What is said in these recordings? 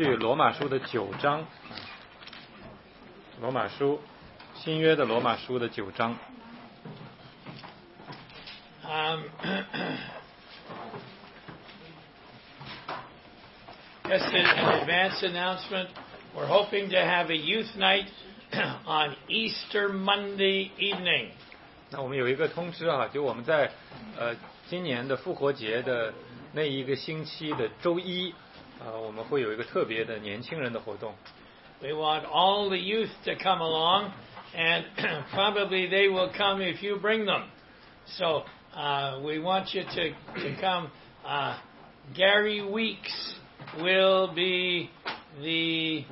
续罗马书的9章，罗马书新约的罗马书的9章。 Just an advance announcement. We're hoping to have a youth night on Easter Monday evening. 那我们有一个通知啊，就我们在今年的复活节的那一个星期的周一我们会有一个特别的年轻人的活动。 We want all the youth to come along, and probably they will come if you bring them. So we want you to come. Gary Weeks will be the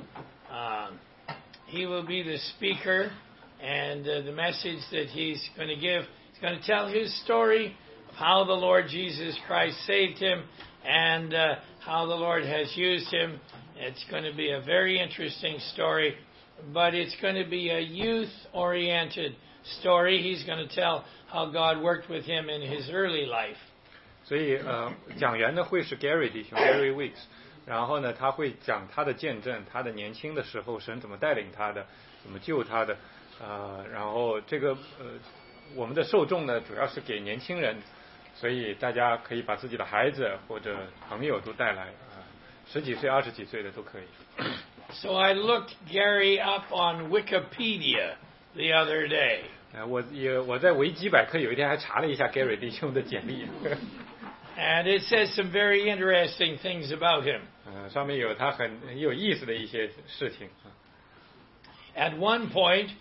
he will be the speaker, and the message that he's going to give, he's going to tell his story of how the Lord Jesus Christ saved him and how the Lord has used him. It's going to be a very interesting story, but it's going to be a youth-oriented story. He's going to tell how God worked with him in his early life. 所以讲员呢会是 Gary 弟兄 Gary Weeks， 然后呢他会讲他的见证，他的年轻的时候神怎么带领他的，怎么救他的，然后这个我们的受众呢主要是给年轻人，所以大家可以把自己的孩子或者朋友都带来，10几岁、20几岁的都可以。 So I looked Gary up on Wikipedia the other day. 我在维基百科有一天还查了一下 Gary 弟兄的简历。 And it says some very interesting things about him. 上面有他很有意思的一些事情。 At one point,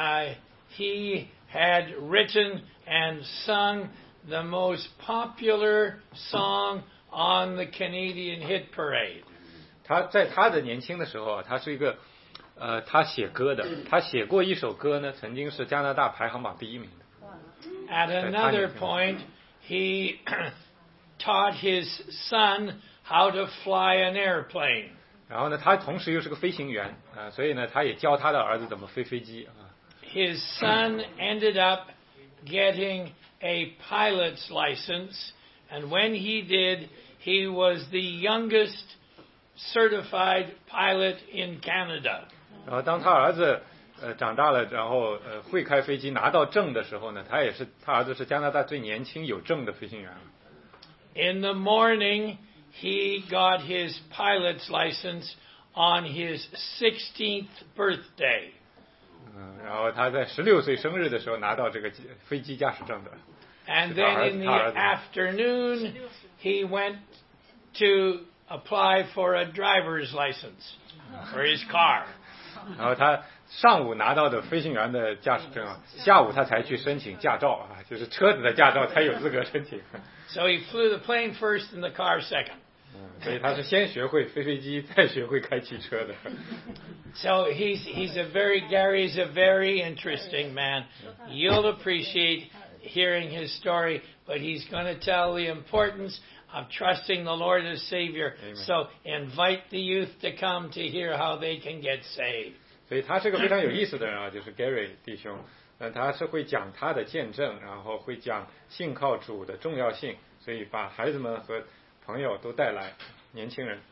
he had written and sung the most popular song on the Canadian hit parade. 他在他的年轻的时候，他是一个他写歌的，他写过一首歌呢，曾经是加拿大排行榜第1名的。 At another point, he taught his son how to fly an airplane. 然后呢，他同时又是个飞行员所以呢，他也教他的儿子怎么飞飞机 His son ended up getting a pilot's license, and when he did, he was the youngest certified pilot in Canada. 然后当他儿子长大了，然后会开飞机拿到证的时候呢，他儿子是加拿大最年轻有证的飞行员。 In the morning, he got his pilot's license on his 16th birthday. 然后他在16岁生日的时候拿到这个飞机驾驶证的。 And then in the afternoon, he went to apply for a driver's license for his car. 然后他上午拿到的飞行员的驾驶证下午他才去申请驾照就是车子的驾照才有资格申请。 So he flew the plane first and the car second. 所以他是先学会飞飞机，再学会开汽车的。 So Gary is a very interesting man. You'll appreciate hearing his story, but he's going to tell the importance of trusting the Lord as Savior. Amen. So invite the youth to come to hear how they can get saved. 所以他是个非常有意思的人就是 Gary 弟兄。他是会讲他的见证，然后会讲信靠主的重要性，所以把孩子们和朋友都带来，年轻人。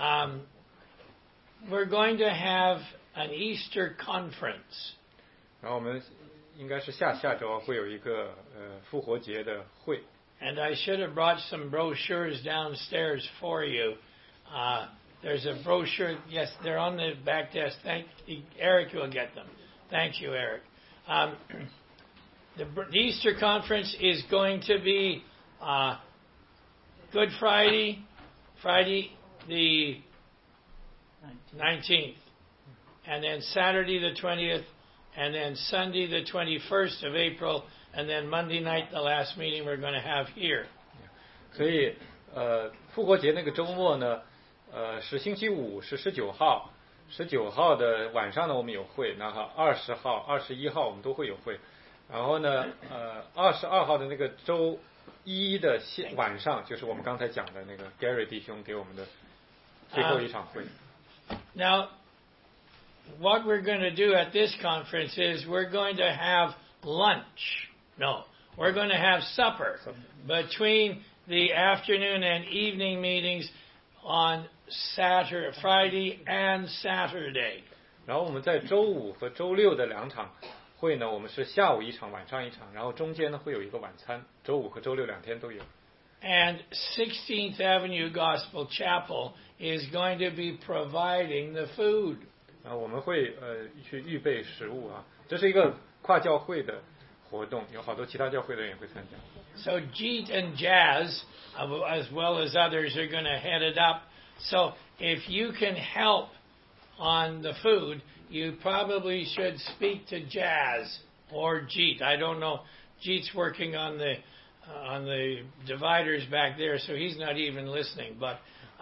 We're going to have an Easter conference. 然后我们应该是下周会有一个复活节的会。 And I should have brought some brochures downstairs for you. There's a brochure. Yes, they're on the back desk. Eric will get them. Thank you, Eric. The Easter conference is going to be Good Friday the 19th, and then Saturday the 20th, and then Sunday the 21st of April, and then Monday night the last meeting we're going to have here. 所以复活节那个周末呢是星期五，是19号。19号的晚上呢我们有会，然后20号、21号我们都会有会，然后呢22号的那个周一的晚上就是我们刚才讲的那个 Gary 弟兄给我们的最后一场会。 Now, what we're going to do at this conference is we're going to have lunch. No, we're going to have supper between the afternoon and evening meetings on Friday and Saturday. 然后我们在周五和周六的2场会呢，我们是下午1场，晚上1场，然后中间呢会有一个晚餐，周五和周六2天都有。 And 16th Avenue Gospel Chapel is going to be providing the food. 我们会去预备食物啊，这是一个跨教会的活动，有好多其他教会的人也会参加。 So Jeet and Jazz, as well as others, are going to head it up. So if you can help on the food, you probably should speak to Jazz or Jeet. I don't know. Jeet's working on the dividers back there, so he's not even listening. But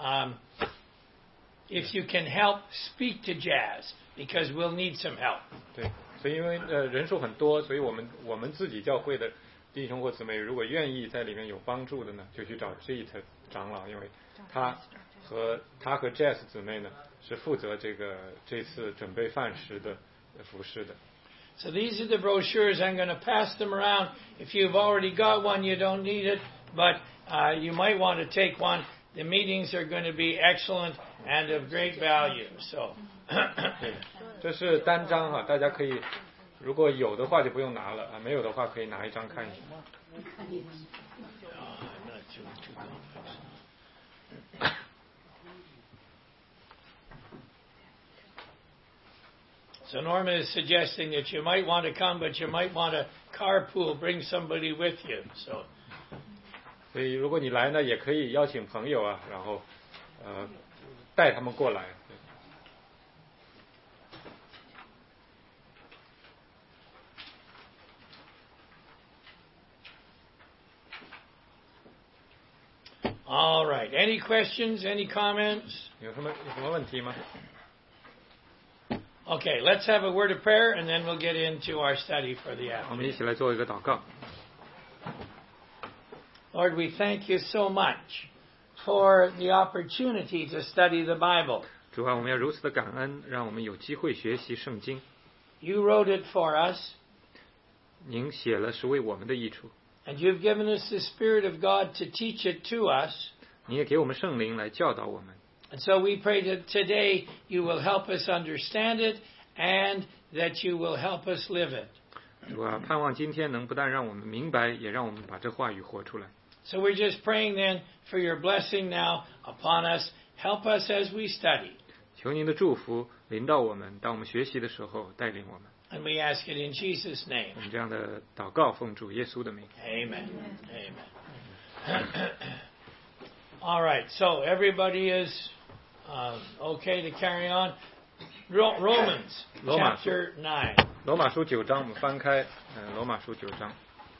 if you can help, speak to Jazz because we'll need some help. 对，所以因为人数很多，所以我们自己教会的弟兄或姊妹，如果愿意在里面有帮助的呢，就去找 Jeet 长老，因为他和 Jazz 姊妹呢是负责这次准备饭食的服侍的。 So these are the brochures. I'm going to pass them around. If you've already got one, you don't need it, but you might want to take one. The meetings are going to be excellent and of great value. So 这是单张哈，大家可以如果有的话就不用拿了啊，没有的话可以拿一张看一下。 So Norma is suggesting that you might want to come, but you might want to carpool, bring somebody with you. So 所以如果你来呢，也可以邀请朋友啊，然后带他们过来。 All right. Any questions? Any comments? 有什么问题吗？ Okay, let's have a word of prayer, and then we'll get into our study for the 我们 afternoon. 一起来做一个祷告。 Lord, we thank you so much for the opportunity to study the Bible. 主啊，我们要如此的感恩，让我们有机会学习圣经。 You wrote it for us, 您写了是为我们的益处， and you've given us the Spirit of God to teach it to us. 你也给我们圣灵来教导我们。 And so we pray that today you will help us understand it and that you will help us live it. 主啊，盼望今天能不但让我们明白，也让我们把这话语活出来。 So we're just praying then for your blessing now upon us. Help us as we study. 求您的祝福临到我们，当我们学习的时候带领我们。 And we ask it in Jesus' name. 我们这样的祷告，奉主耶稣的名。 Amen. Amen. All right. So everybody is okay to carry on. Romans chapter 9. 罗马书9章，我们翻开，罗马书9章。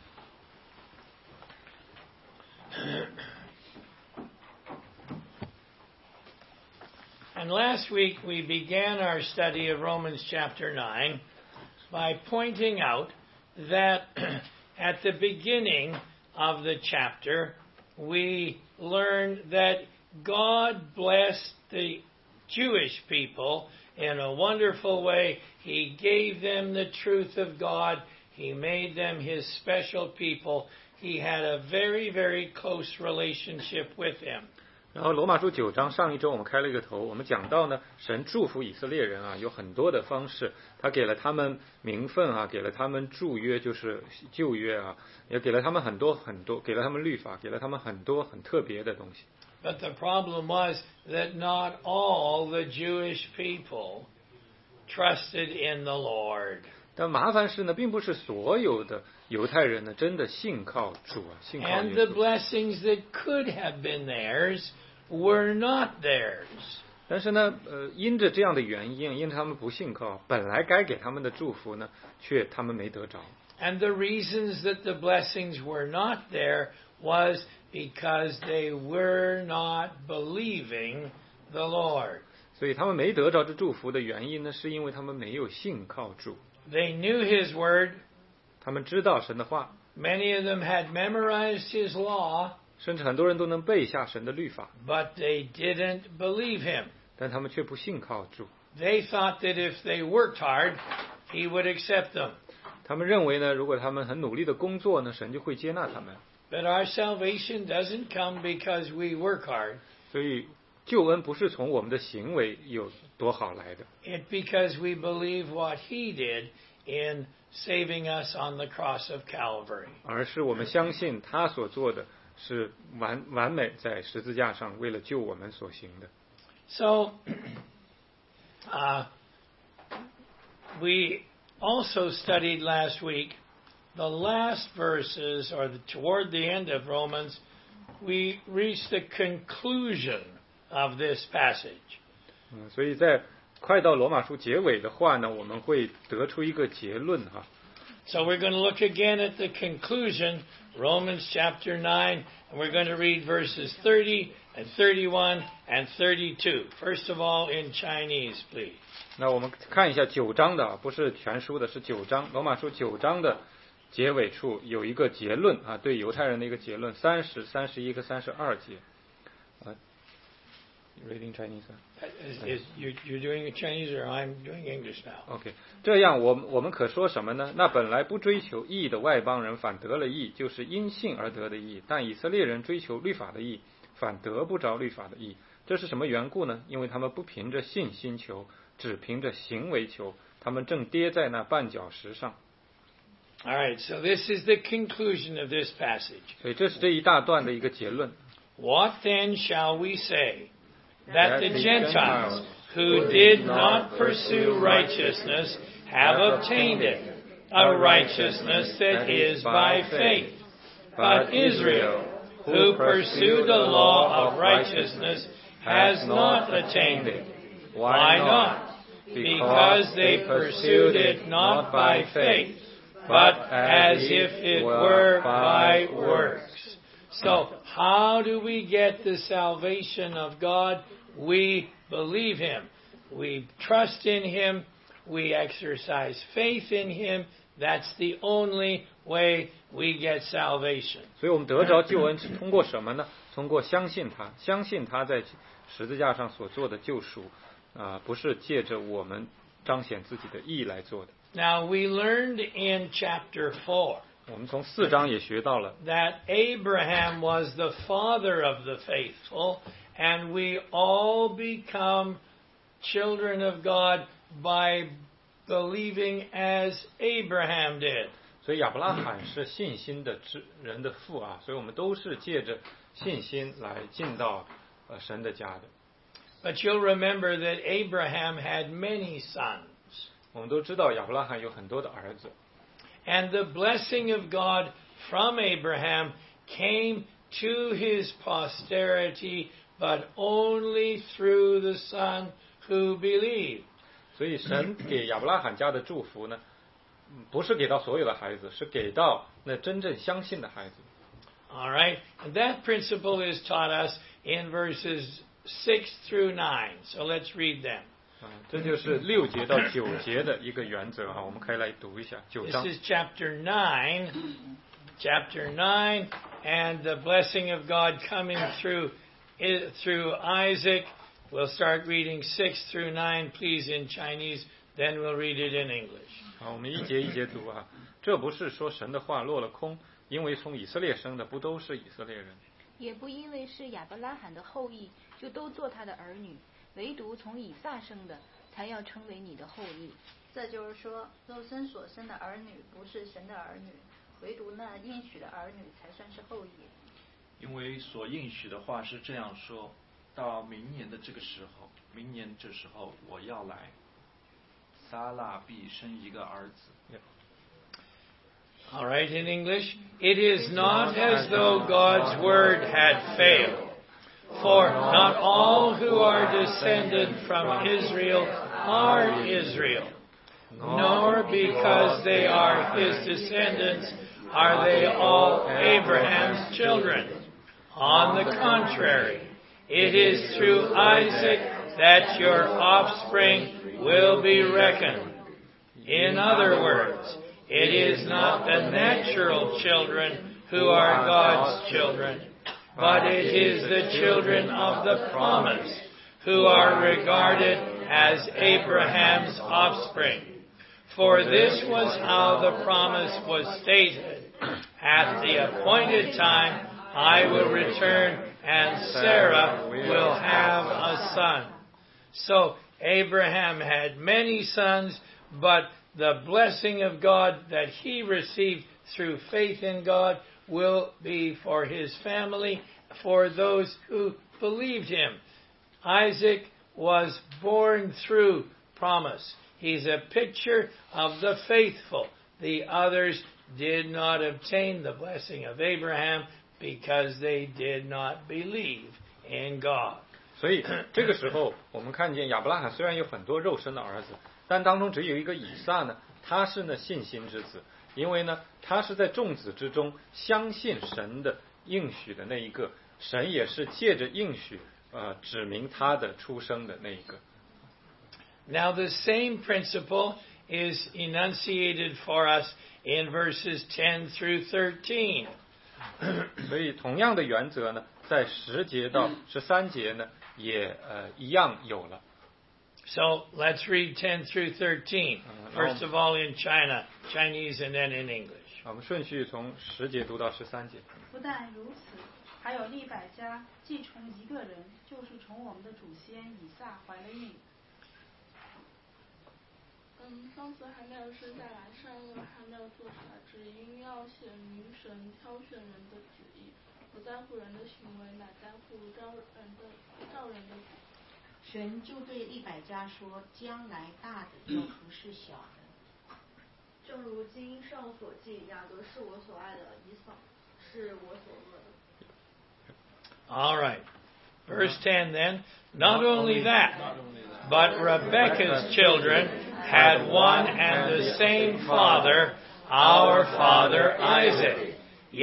And last week we began our study of Romans chapter 9 by pointing out that at the beginning of the chapter we learned that God blessed the Jewish people in a wonderful way. He gave them the truth of God. He made them His special people. He had a very, very close relationship with Him. 然后罗马书9章上一周我们开了一个头，我们讲到呢，神祝福以色列人啊，有很多的方式，他给了他们名分啊，给了他们祝约，就是旧约啊，也给了他们很多，给了他们律法，给了他们很多很特别的东西。 But the problem was that not all the Jewish people trusted in the Lord. 但麻烦是呢，并不是所有的犹太人呢真的信靠主啊，信靠 And 耶 the 稣。 blessings that could have been theirs were not theirs. 但是呢，因着这样的原因，因为他们不信靠，本来该给他们的祝福呢，却他们没得着。 And the reasons that the blessings were not there was because they were not believing the Lord. 所以他们没得着这祝福的原因呢，是因为他们没有信靠主。 They knew His word. 他们知道神的话， Many of them had memorized His law, 甚至很多人都能背下神的律法， but they didn't believe Him. 但他们却不信靠主。 They thought that if they worked hard, He would accept them. 他们认为呢，如果他们很努力的工作呢，神就会接纳他们。 But our salvation doesn't come because we work hard. 所以救恩不是从我们的行为有多好来的， It's because we believe what he did in saving us on the cross of Calvary. 而是我们相信他所做的是完美在十字架上为了救我们所行的。 So, we also studied last week the last verses, or toward the end of Romans, we reached the conclusion of this passage. 所以在快到罗马书结尾的话呢，我们会得出一个结论哈。 So we're going to look again at the conclusion, Romans chapter 9, and we're going to read verses 30 and 31 and 32. First of all, in Chinese, please. 那我们看一下9章的，不是全书的，是9章，罗马书9章的结尾处有一个结论啊，对犹太人的一个结论，30、31和32节。Reading Chinese. You're doing Chinese or I'm doing English now? OK， 这样我们可说什么呢？那本来不追求义的外邦人反得了义，就是因信而得的义；但以色列人追求律法的义，反得不着律法的义。这是什么缘故呢？因为他们不凭着信心求，只凭着行为求，他们正跌在那绊脚石上。 All right, so this is the conclusion of this passage. 所以这是这一大段的一个结论。 What then shall we say? That the Gentiles who did not pursue righteousness have obtained it, a righteousness that is by faith. But Israel, who pursued the law of righteousness, has not attained it. Why not? Because they pursued it not by faith, but as if it were by works. So, how do we get the salvation of God? We believe Him. We trust in Him. We exercise faith in Him. That's the only way we get salvation. 所以我们得着救恩是通过什么呢？通过相信他，相信他在十字架上所做的救赎，不是借着我们彰显自己的义来做的。 Now, we learned in chapter 4. 我们从4章也学到了 that Abraham was the father of the faithful, and we all become children of God by believing as Abraham did. 所以亚伯拉罕是信心的人的父啊，所以我们都是借着信心来进到神的家的。 But you'll remember that Abraham had many sons. 我们都知道亚伯拉罕有很多的儿子。 And the blessing of God from Abraham came to his posterity, but only through the son who believed. 所以神给亚伯拉罕家的祝福呢，不是给到所有的孩子，是给到那真正相信的孩子。 All right, and that principle is taught us in verses 6 through 9. So let's read them. 这就是6节到9节的一个原则啊，我们可以来读一下9章。 This is chapter 9, and the blessing of God coming through Isaac. We'll start reading 6 through 9, please, in Chinese. Then we'll read it in English. 好，我们一节一节读啊。这不是说神的话落了空，因为从以色列生的不都是以色列人， 也不因为是亚伯拉罕的后裔，就都做他的儿女。唯独从以撒生的，才要称为你的后裔。 这就是说，肉身所生的儿女不是神的儿女，唯独那应许的儿女才算是后裔。 因为所应许的话是这样说：到明年的这个时候，明年这时候我要来，撒拉必生一个儿子。 All right, in English. It is not as though God's word had failed. For not all who are descended from Israel are Israel, nor because they are his descendants are they all Abraham's children. On the contrary, it is through Isaac that your offspring will be reckoned. In other words, it is not the natural children who are God's children, but it is the children of the promise who are regarded as Abraham's offspring. For this was how the promise was stated: at the appointed time I will return and Sarah will have a son. So Abraham had many sons, but the blessing of God that he received through faith in God will be for his family, for those who believed him. Isaac was born through promise. He's a picture of the faithful. The others did not obtain the blessing of Abraham because they did not believe in God. 所以这个时候，我们看见亚伯拉罕虽然有很多肉身的儿子，但当中只有一个以撒呢，他是呢信心之子，因为呢他是在众子之中相信神的应许的那一个，神也是借着应许指明他的出生的那一个。 Now the same principle is enunciated for us in verses 10 through 13. 所以同样的原则呢，在10节到13节呢，也一样有了。 So let's read 10 through 13. First of all in Chinese, and then in English. 我们顺序从10节读到13节。 不但如此，还有利百加既从一个人，就是从我们的祖先以撒怀了孕。 双子还没有生下来，善恶还没有做出来，只因要显明神挑选人的旨意，不在乎人的行为，乃在乎召人的旨。 神就对利百加说：“将来大的要服侍小的。” 正如经上所记，雅各是我所爱的，以扫是我所恶的。 All right. Verse 10 then. Not only that, but Rebekah's children had one and the same father, our father Isaac.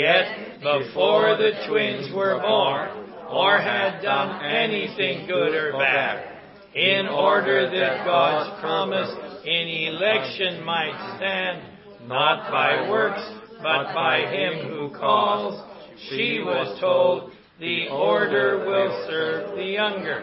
Yet before the twins were born, or had done anything good or bad, in order that God's promise in election might stand, not by works, but by him who calls, she was told, the order will serve the younger.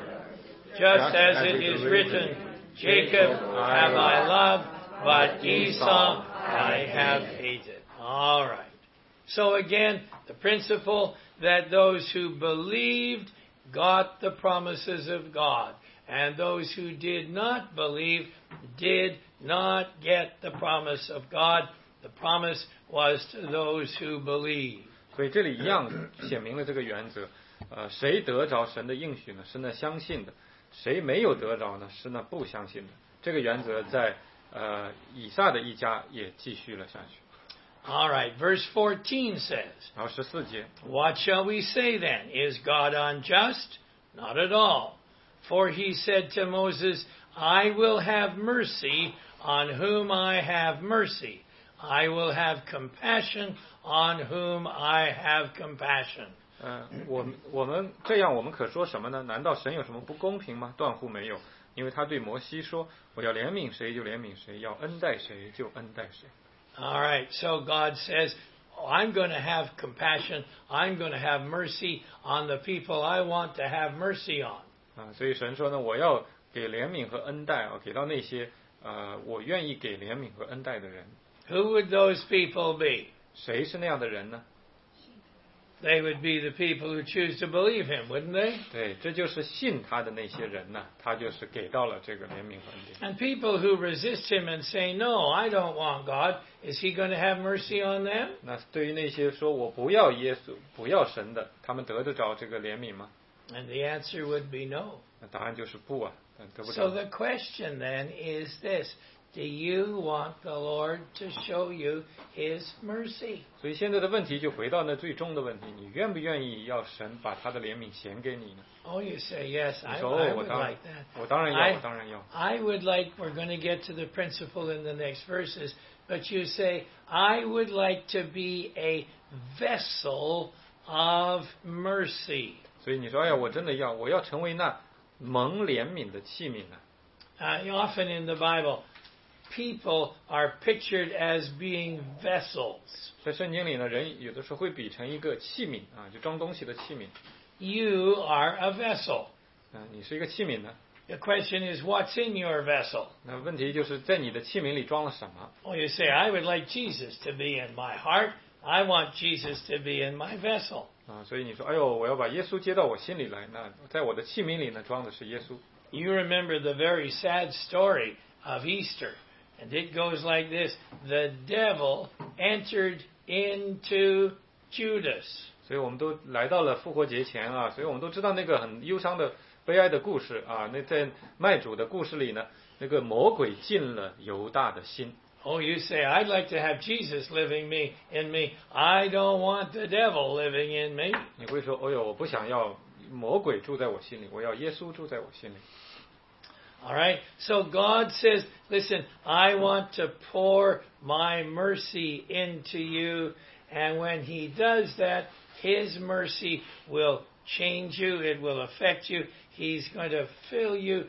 Just as it is written, Jacob have I loved, but Esau I have hated. All right. So again, the principle that those who believed got the promises of God, and those who did not believe did not get the promise of God. The promise was to those who believe. 所以这里一样显明了这个原则。谁得着神的应许呢？是那相信的；谁没有得着呢？是那不相信的。这个原则在以撒的一家也继续了下去。 All right, verse 14 says, 然后14节 What shall we say then? Is God unjust? Not at all. For he said to Moses, I will have mercy on whom I have mercy. I will have compassion on whom I have compassion. 我们这样，我们可说什么呢？难道神有什么不公平吗？断乎没有，因为他对摩西说：“我要怜悯谁就怜悯谁，要恩待谁就恩待谁。” All right, so God says, I'm going to have compassion. I'm going to have mercy on the people I want to have mercy on. 所以神说呢，我要给怜悯和恩待给到那些我愿意给怜悯和恩待的人。 Who would those people be? 谁是那样的人呢？ They would be the people who choose to believe him, wouldn't they? 对，这就是信他的那些人呢，他就是给到了这个怜悯和恩典。 And people who resist him and say, no, I don't want God, is he going to have mercy on them? 那对于那些说我不要耶稣、不要神的，他们得得着这个怜悯吗？ And the answer would be no. 那答案就是不啊，得不 So 着。 the question then is this. Do you want the Lord to show you his mercy? 所以现在的问题就回到那最终的问题：你愿不愿意要神把他的怜悯显给你呢？ Oh, you say, yes, I 你说 would 我当 like that. 我当然要，我当然要。 I would like, we're going to get to the principle in the next verses, but you say, I would like to be a vessel of mercy. 所以你说，哎呀，我真的要，我要成为那蒙怜悯的器皿呢。 Often in the Bible, people are pictured as being vessels. 在圣经里呢，人有的时候会比成一个器皿啊，就装东西的器皿。 You are a vessel. 你是一个器皿呢。 The question is, what's in your vessel? 那问题就是在你的器皿里装了什么？ Oh, you say, I would like Jesus to be in my heart. I want Jesus to be in my vessel. 所以你说，哎呦，我要把耶稣接到我心里来，那在我的器皿里呢，装的是耶稣。 You remember the very sad story of Easter, and it goes like this: the devil entered into Judas. 所以我们都来到了复活节前啊，所以我们都知道那个很忧伤的、悲哀的故事啊。那在卖主的故事里呢，那个魔鬼进了犹大的心。 Oh, you say, I'd like to have Jesus living in me. I don't want the devil living in me. 你会说，哎呦，我不想要魔鬼住在我心里，我要耶稣住在我心里。 All right, so God says, listen, I want to pour my mercy into you, and when He does that, His mercy will change you, it will affect you, He's going to fill you,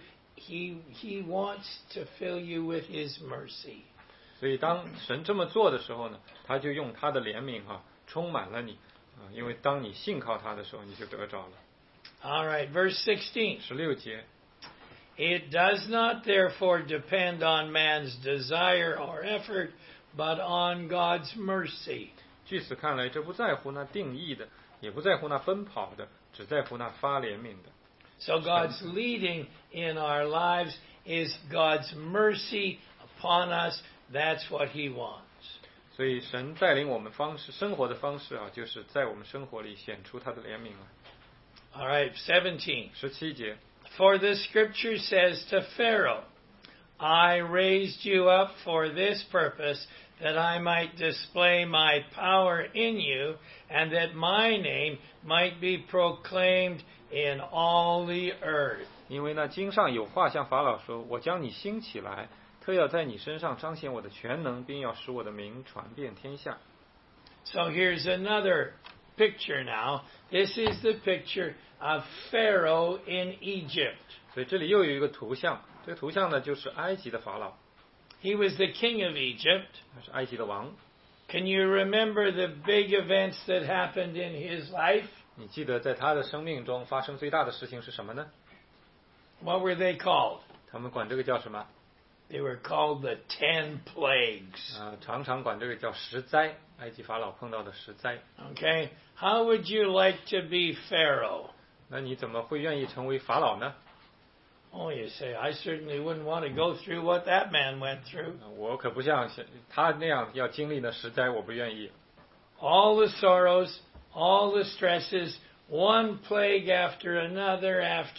He wants to fill you with His mercy. 所以当神这么做的时候呢，他就用他的怜悯充满了你因为当你信靠他的时候，你就得着了。 All right, verse 16. 16节。 It does not therefore depend on man's desire or effort, but on God's mercy. 据此看来，这不在乎那定义的，也不在乎那奔跑的，只在乎那发怜悯的。 So God's leading in our lives is God's mercy upon us. That's what He wants. 所以神带领我们生活的方式就是在我们生活里显出他的怜悯来。 All right, 17. 17节。 For the scripture says to Pharaoh, I raised you up for this purpose, that I might display my power in you, and that my name might be proclaimed in all the earth. 因为那经上有话向法老说，我将你兴起来，特要在你身上彰显我的全能，并要使我的名传遍天下。 So here's another picture now. This is the picture of Pharaoh in Egypt. 所以这里又有一个图像，这个图像呢就是埃及的法老。 He was the king of Egypt. 他是埃及的王。 Can you remember the big events that happened in his life? 你记得在他的生命中发生最大的事情是什么呢？ What were they called? 他们管这个叫什么？ They were called the 10 plagues. 常常管这个叫十灾，埃及法老碰到的十灾。 Okay, how would you like to be Pharaoh? 那你怎么会愿意成为法老呢？ Oh, you say, I certainly wouldn't want to go through what that man went through. 我可不像他那样要经历那十灾，我不愿意。 All the sorrows, all the stresses, one plague after another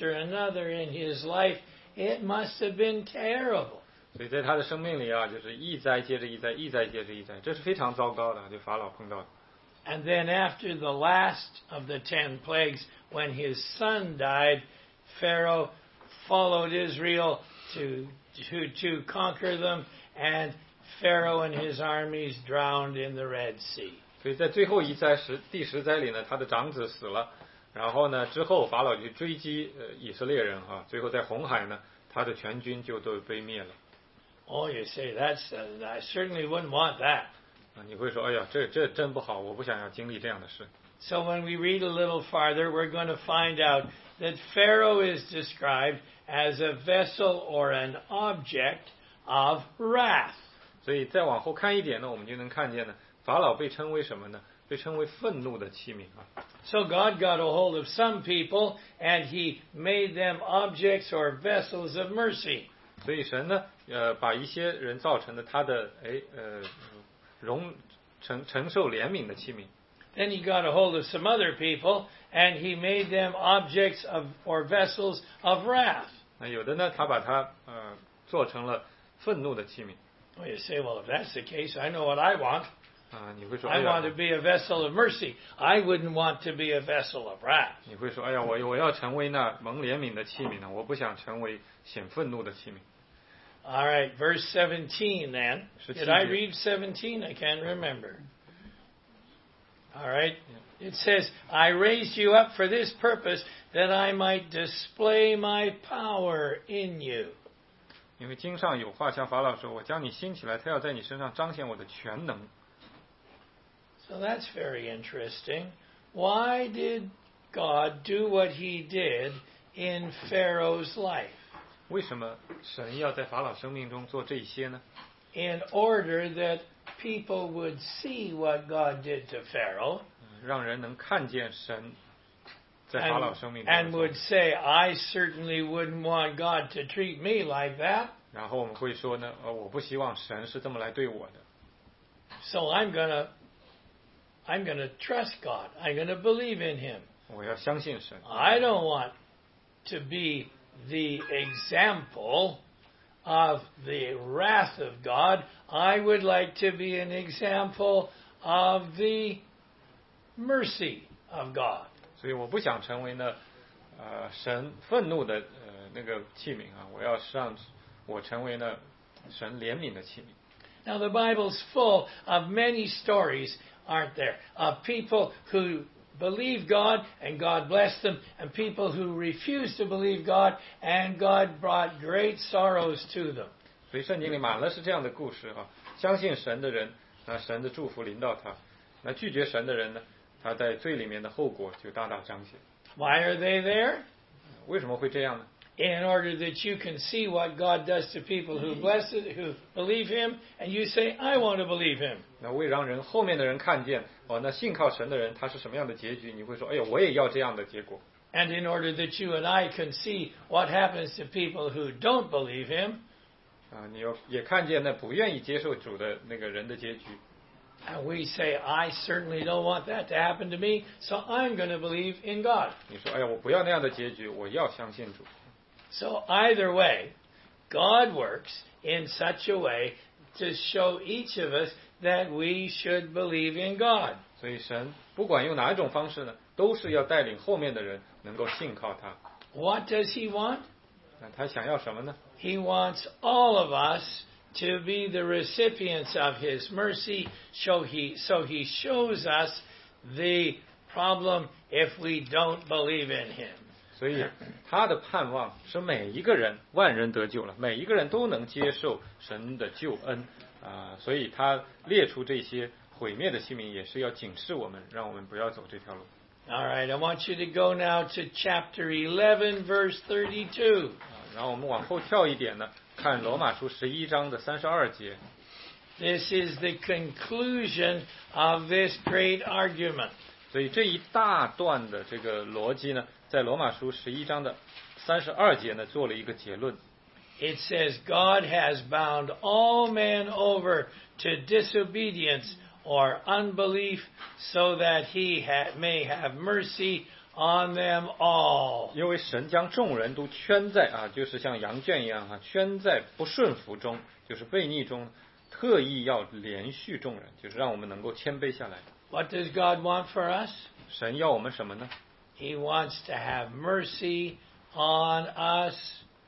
in his life, it must have been terrible. 所以在他的生命里就是一灾接着一灾，一灾接着一灾，这是非常糟糕的，就法老碰到的。 And then after the last of the 10 plagues, when his son died, Pharaoh followed Israel to conquer them, and Pharaoh and his armies drowned in the Red Sea. 所以在最后一灾第十灾里呢，他的长子死了，然后呢之后法老就追击以色列人最后在红海呢，他的全军就都被灭了。 Oh, you say I certainly wouldn't want that. 你会说，哎呀，这真不好，我不想要经历这样的事。 So when we read a little farther, we're going to find out that Pharaoh is described as a vessel or an object of wrath. 所以再往后看一点呢，我们就能看见呢，法老被称为什么呢？被称为愤怒的器皿 So God got a hold of some people and He made them objects or vessels of mercy. 所以神呢，把一些人造成了他的承受怜悯的器皿。 Then He got a hold of some other people and He made them objects of or vessels of wrath. 那有的呢，他把它做成了愤怒的器皿。 Well, you say, well, if that's the case, I know what I want. 你会说， I want to be a vessel of mercy. I wouldn't want to be a vessel of wrath. 你会说，哎呀，我要成为那蒙怜悯的器皿呢，我不想成为显愤怒的器皿。 All right, verse 17 then. Did I read 17? I can't remember. All right. It says, I raised you up for this purpose, that I might display my power in you. 因为经上有话向法老说，我将你兴起来，他要在你身上彰显我的全能。 So that's very interesting. Why did God do what He did in Pharaoh's life? 为什么神要在法老生命中做这些呢？ In order that people would see what God did to Pharaoh, 让人能看见神在法老生命中 and would say, I certainly wouldn't want God to treat me like that. 然后我们会说呢，我不希望神是这么来对我的。 So I'm gonna trust God. I'm gonna believe in Him. 我要相信神。 I don't want to be the example of the wrath of God. I would like to be an example of the mercy of God. 所以我不想成为呢，神愤怒的那个器皿啊，我要让我成为呢神怜悯的器皿。 Now the Bible's full of many stories, aren't there, of people who believe God and God blessed them, and people who refused to believe God and God brought great sorrows to them. 所以圣经里满了是这样的故事啊，相信神的人，神的祝福临到他；那拒绝神的人呢，他在罪里面的后果就大大彰显。 Why are they there? 为什么会这样呢？ In order that you can see what God does to people who bless it, who believe Him, and you say, I want to believe Him. 那为让人后面的人看见，那信靠神的人他是什么样的结局？你会说，哎呀，我也要这样的结果。 And in order that you and I can see what happens to people who don't believe Him, 你也看见那不愿意接受主的那个人的结局。 and we say, I certainly don't want that to happen to me, so I'm going to believe in God. 你说，哎呀，我不要那样的结局，我要相信主。 So either way, God works in such a way to show each of us that we should believe in God. 所以神不管用哪一种方式呢，都是要带领后面的人能够信靠他。 What does He want? 那他想要什么呢？ He wants all of us to be the recipients of His mercy, so He shows us the problem if we don't believe in Him. 所以他的盼望是每一个人万人得救了，每一个人都能接受神的救恩所以他列出这些毁灭的器皿，也是要警示我们，让我们不要走这条路。 All right, I want you to go now to chapter 11, verse 32. 然后我们往后跳一点呢，看罗马书11章的32节。 This is the conclusion of this great argument. 所以这一大段的这个逻辑呢，在罗马书11章的32节呢，做了一个结论。 It says, God has bound all men over to disobedience or unbelief so that He may have mercy on them all. 因为神将众人都圈在就是像羊圈一样圈在不顺服中，就是悖逆中，特意要连续众人，就是让我们能够谦卑下来。 What does God want for us? 神要我们什么呢？ He wants to have mercy on us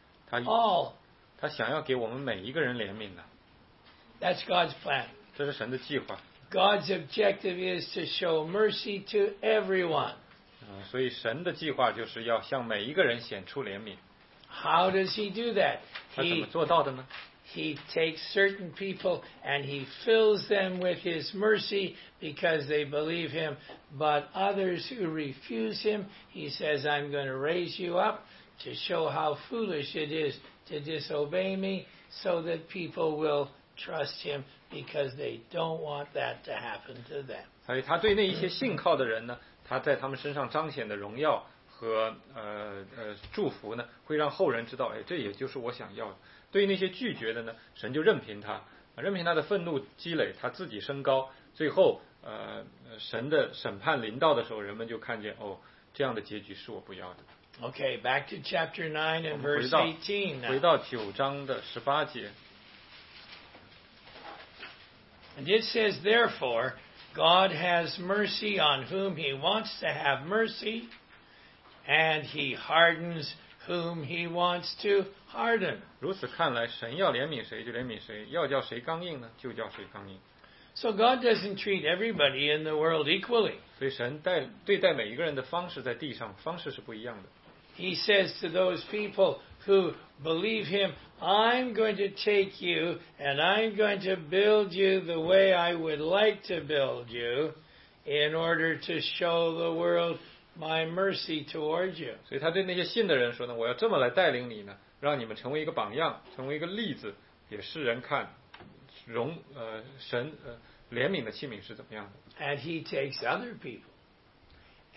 all. 他想要给我们每一个人怜悯的。 That's God's plan. 这是神的计划。 God's objective is to show mercy to everyone. 所以神的计划就是要向每一个人显出怜悯。 How does He do that? 他怎么做到的呢？ He takes certain people and He fills them with His mercy because they believe Him. But others who refuse Him, He says, I'm going to raise you up to show how foolish it is to disobey me so that people will trust Him because they don't want that to happen to them. 所以他对那一些信靠的人呢，他在他们身上彰显的荣耀和祝福呢，会让后人知道，这也就是我想要的。对于那些拒绝的呢，神就任凭他的愤怒积累，他自己升高，最后神的审判临到的时候，人们就看见这样的结局是我不要的。 Okay, back to chapter 9 and verse 18 now. 回到9章的18节。 And it says, therefore, God has mercy on whom He wants to have mercy, and He hardens whom He wants to harden. 如此看来，神要怜悯谁就怜悯谁，要叫谁刚硬呢，就叫谁刚硬。 So God doesn't treat everybody in the world equally. 所以神对待每一个人的方式在地上方式是不一样的。 He says to those people who believe Him, I'm going to take you and I'm going to build you the way I would like to build you in order to show the world my mercy towards you. 所以他对那些信的人说呢，我要这么来带领你呢，让你们成为一个榜样，成为一个例子，给世人看神怜悯的器皿是怎么样的。 And He takes other people.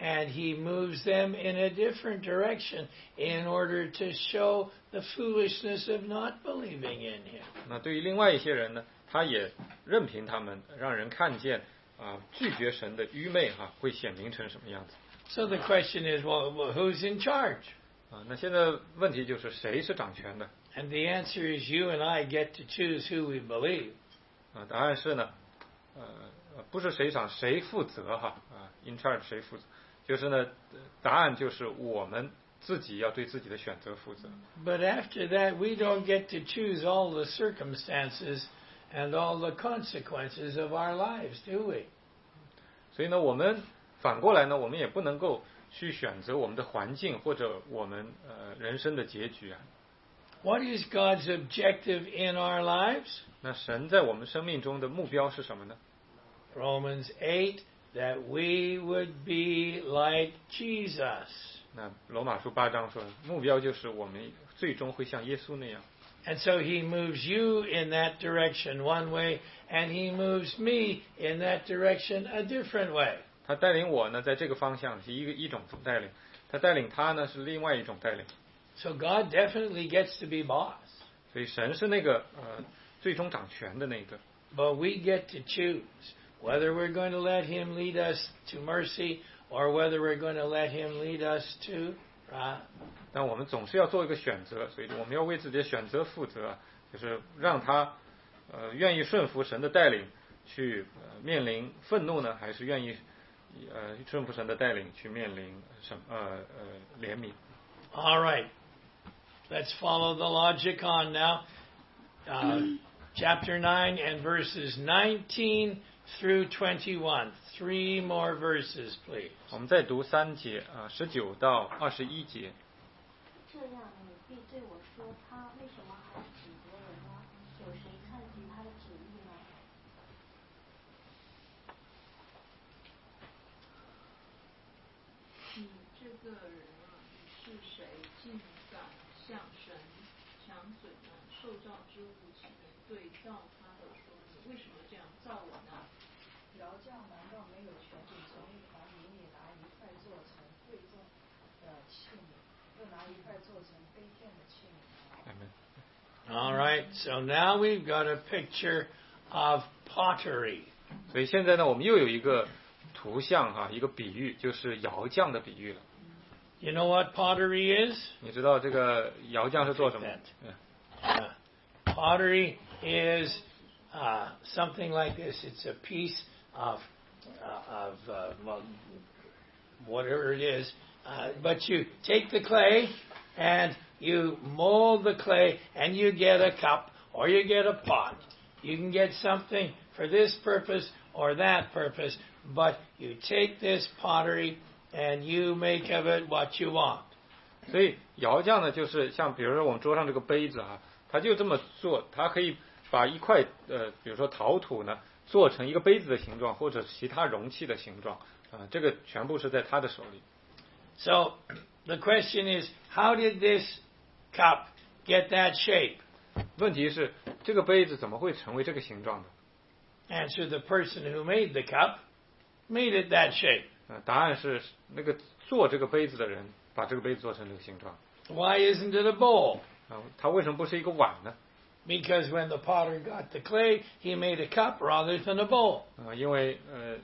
and he moves them in a different direction in order to show the foolishness of not believing in him. 那对于另外一些人呢，他也任凭他们，让人看见拒绝神的愚昧会显明成什么样子。 So the question is, well, who's in charge? 那现在问题就是谁是掌权的？ And the answer is you and I get to choose who we believe. 答案是呢，不是谁负责in charge 谁负责，就是呢，答案就是我们自己要对自己的选择负责。 But after that, we don't get to choose all the circumstances and all the consequences of our lives, do we? 所以呢，我们反过来呢，我们也不能够去选择我们的环境或者我们人生的结局。 What is God's objective in our lives? 那神在我们生命中的目标是什么呢？ Romans 8, that we would be like Jesus. 那罗马书8章说，目标就是我们最终会像耶稣那样。 And so he moves you in that direction one way, and he moves me in that direction a different way. 他带领我呢，在这个方向是一种带领，他带领他呢是另外一种带领。 So God definitely gets to be boss. 所以神是那个最终掌权的那个。 But we get to choose whether we're going to let him lead us to mercy or whether we're going to let him lead us to wrath. 但我们总是要做一个选择，所以我们要为自己的选择负责，就是让他愿意顺服神的带领去面临愤怒呢，还是愿意顺服神的带领去面临怜悯。 All right. Let's follow the logic on now. Chapter 9 and verses 19 through 21. 3 more verses, please. 我们再读3节19到21节。 这样，你必对我说：他为什么还指责人呢？有谁抗拒他的旨意呢？ 你这个人啊，你是谁？竟敢向神抢嘴呢？受造之物岂能对造他的说：你为什么这样造我呢？ 窑匠难道没有权柄从一团泥里拿一块做成贵重的器皿，又拿一块做成卑贱的器皿？ All right, so now we've got a picture of pottery. 所以现在呢，我们又有一个图像一个比喻，就是窑匠的比喻了。 You know what pottery is? 你知道这个窑匠是做什么？ Pottery is something like this. It's a piece of whatever it is, but you take the clay and you mold the clay and you get a cup or you get a pot. You can get something for this purpose or that purpose, but you take this pottery and you make of it what you want. 所以窑匠呢，就是像比如说我们桌上这个杯子他就这么做，他可以把一块比如说陶土呢，做成一个杯子的形状，或者其他容器的形状这个全部是在他的手里。 So the question is, how did this cup get that shape? 问题是这个杯子怎么会成为这个形状的？ Answer: the person who made the cup made it that shape. 答案是那个做这个杯子的人把这个杯子做成这个形状。 Why isn't it a bowl? 它为什么不是一个碗呢？ Because when the potter got the clay, he made a cup rather than a bowl. 因为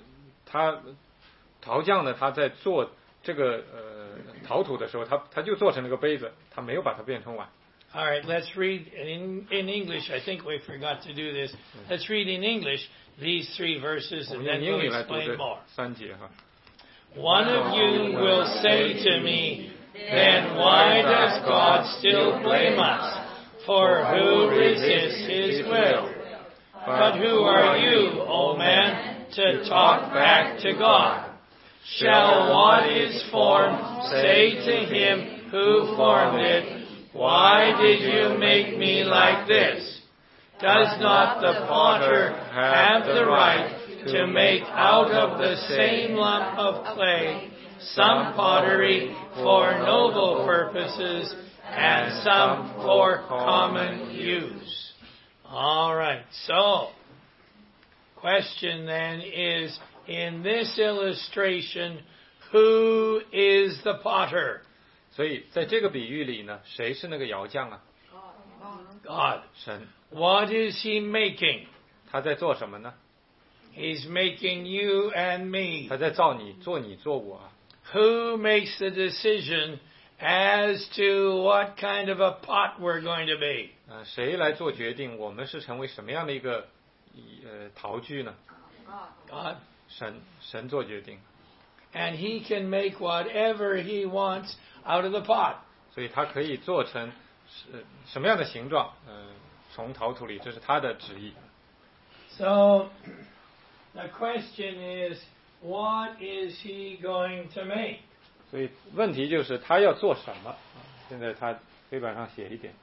陶匠呢，他在做这个陶土的时候，他就做成了个杯子，他没有把它变成碗。 All right, let's read in English. I think we forgot to do this. Let's read in English these 3 verses and then we'll explain more. 3节 One of you will say to me, then why does God still blame us? For who resists his will? But who are you, O man, to talk back to God? Shall what is formed say to him who formed it, why did you make me like this? Does not the potter have the right to make out of the same lump of clay some pottery for noble purposes and some for common use? All right, so question then is, in this illustration, Who is the potter? 所以在这个比喻里呢，谁是那个窑匠啊？ God. 神。 What is he making? 他在做什么呢？ He's making you and me. 他在造你，做我啊。 Who makes the decision as to what kind of a pot we're going to be? 谁来做决定？我们是成为什么样的一个陶具呢？ God. 神做决定。 And he can make whatever he wants out of the pot. 所以他可以做成什么样的形状？从陶土里，这是他的旨意。 So the question is, what is he going to make? 所以问题就是他要做什么？现在他黑板上写一点。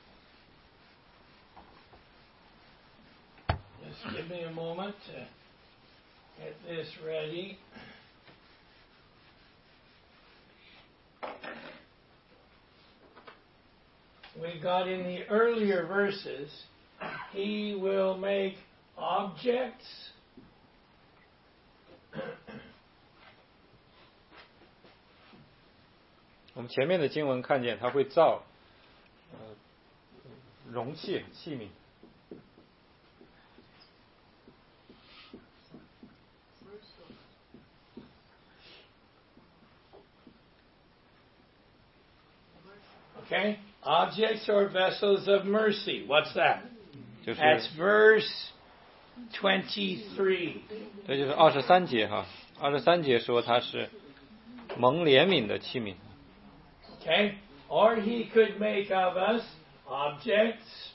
Just give me a moment to get this ready. We got in the earlier verses, he will make objects. 我们前面的经文看见他会造容器器皿。 Okay? Objects or vessels of mercy. What's that? 就是 That's verse 23. 这就是23节哈。23节说他是蒙怜悯的器皿。 Okay? Or he could make of us objects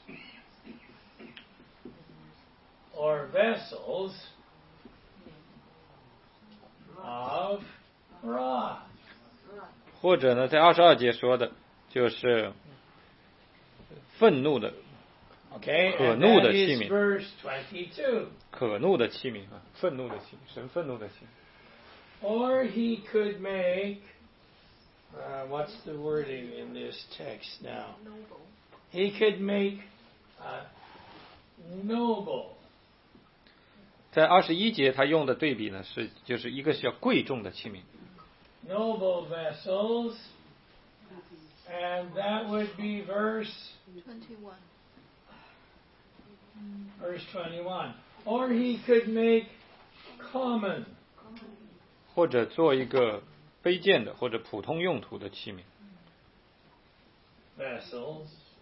or vessels of wrath. 或者呢，在22节说的就是愤怒的 Okay, 可 and 怒 that 的器 is 皿， verse 22. 可怒的器皿啊，愤怒的器皿，神愤怒的器皿。 Or he could make, what's the wording in this text now? He could make noble. 在21节他用的对比呢，就是一个是要贵重的器皿， Noble vessels, and that would be verse 21. Or he could make common. 或者做一个卑贱的或者普通用途的器皿。 Vessels.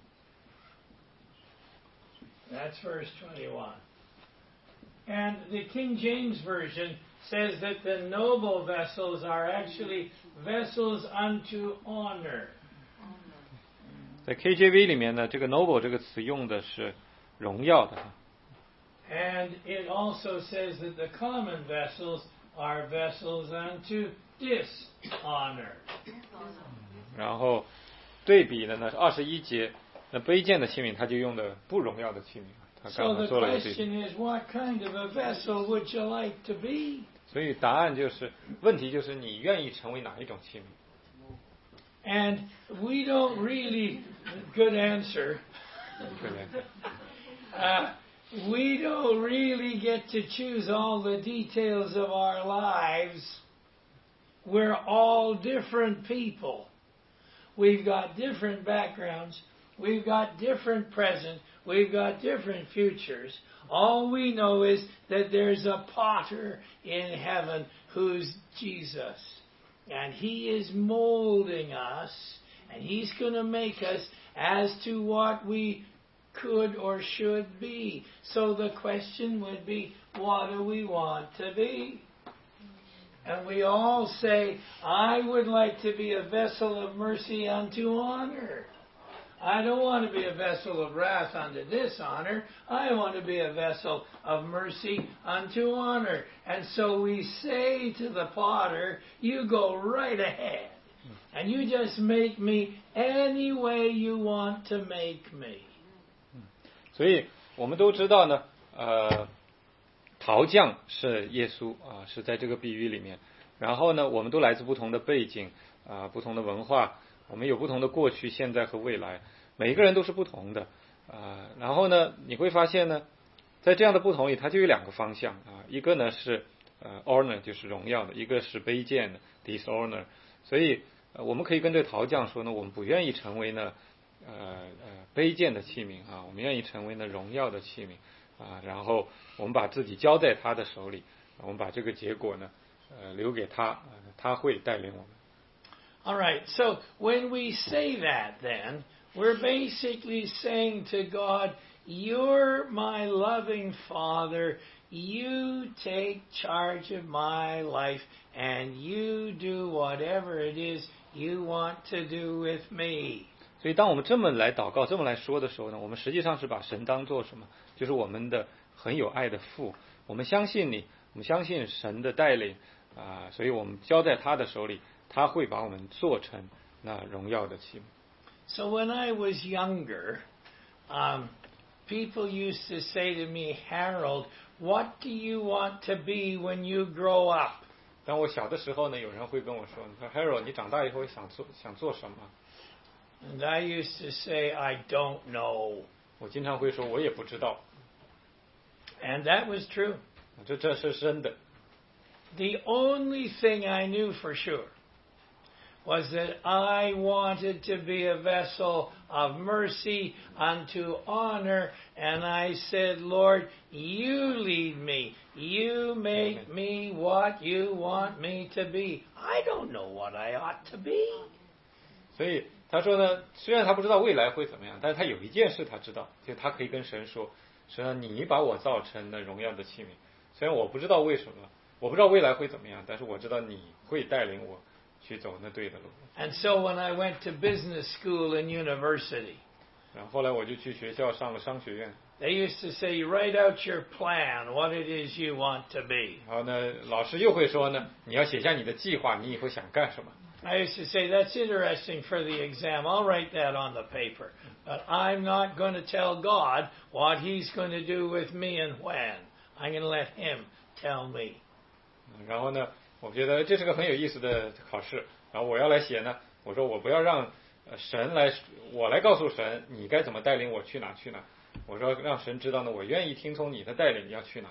That's verse 21. And the King James Version says that the noble vessels are actually vessels unto honor. 在 KJV 里面呢，这个 noble 这个词用的是荣耀的。 And it also says that the common vessels are vessels unto dishonor. 然后对比的呢是21节，那卑贱的器皿他就用的不荣耀的器皿，他 So 刚 the 才做了一个对比。 question is, what kind of a vessel would you like to be? 所以答案就是问题就是你愿意成为哪一种器皿？ And we don't really, good answer. 对不对？ We don't really get to choose all the details of our lives. We're all different people. We've got different backgrounds. We've got different present. We've got different futures. All we know is that there's a potter in heaven who's Jesus. And he is molding us. And he's going to make us as to what we could or should be. So the question would be, what do we want to be? And we all say, I would like to be a vessel of mercy unto honor. I don't want to be a vessel of wrath unto dishonor. I want to be a vessel of mercy unto honor. And so we say to the potter, you go right ahead. And you just make me any way you want to make me. 所以我们都知道呢，陶匠是耶稣啊，是在这个比喻里面。然后呢，我们都来自不同的背景啊，不同的文化，我们有不同的过去、现在和未来，每一个人都是不同的啊。然后呢，你会发现呢，在这样的不同里，它就有两个方向啊，一个呢是 honor 就是荣耀的，一个是卑贱的 dishonor。所以我们可以跟这陶匠说呢，我们不愿意成为呢卑贱的器皿啊，我们愿意成为呢荣耀的器皿啊，然后我们把自己交在他的手里，我们把这个结果呢留给他，他会带领我们。 All right, so when we say that, then we're basically saying to God, "You're my loving Father. You take charge of my life, and you do whatever it is you want to do with me." 所以当我们这么来祷告，这么来说的时候呢，我们实际上是把神当作什么？就是我们的很有爱的父。我们相信你，我们相信神的带领啊，所以我们交在他的手里，他会把我们做成那荣耀的器皿。 So when I was younger, people used to say to me, "Harold, what do you want to be when you grow up?" 当我小的时候呢，有人会跟我说：“Harold， 你长大以后想做什么？” And I used to say, "I don't know." 我经常会说，我也不知道。 And that was true. 这是真的。 The only thing I knew for sure was that I wanted to be a vessel of mercy unto honor, and I said, "Lord, you lead me. You make me what you want me to be. I don't know what I ought to be." 所以他说呢，虽然他不知道未来会怎么样，但是他有一件事他知道，就他可以跟神说：“神啊，你把我造成了荣耀的器皿。虽然我不知道为什么，我不知道未来会怎么样，但是我知道你会带领我去走那对的路。” And so when I went to business school and university, 然后后来我就去学校上了商学院。 They used to say, "Write out your plan, what it is you want to be." 然后呢，老师又会说呢，你要写下你的计划，你以后想干什么。 I used to say, "That's interesting for the exam. I'll write that on the paper. But I'm not going to tell God what He's going to do with me and when. I'm going to let Him tell me." 然后呢，我觉得这是个很有意思的考试。然后我要来写呢，我说我不要让神来，我来告诉神你该怎么带领我去哪去哪。我说让神知道呢，我愿意听从你的带领，你要去哪。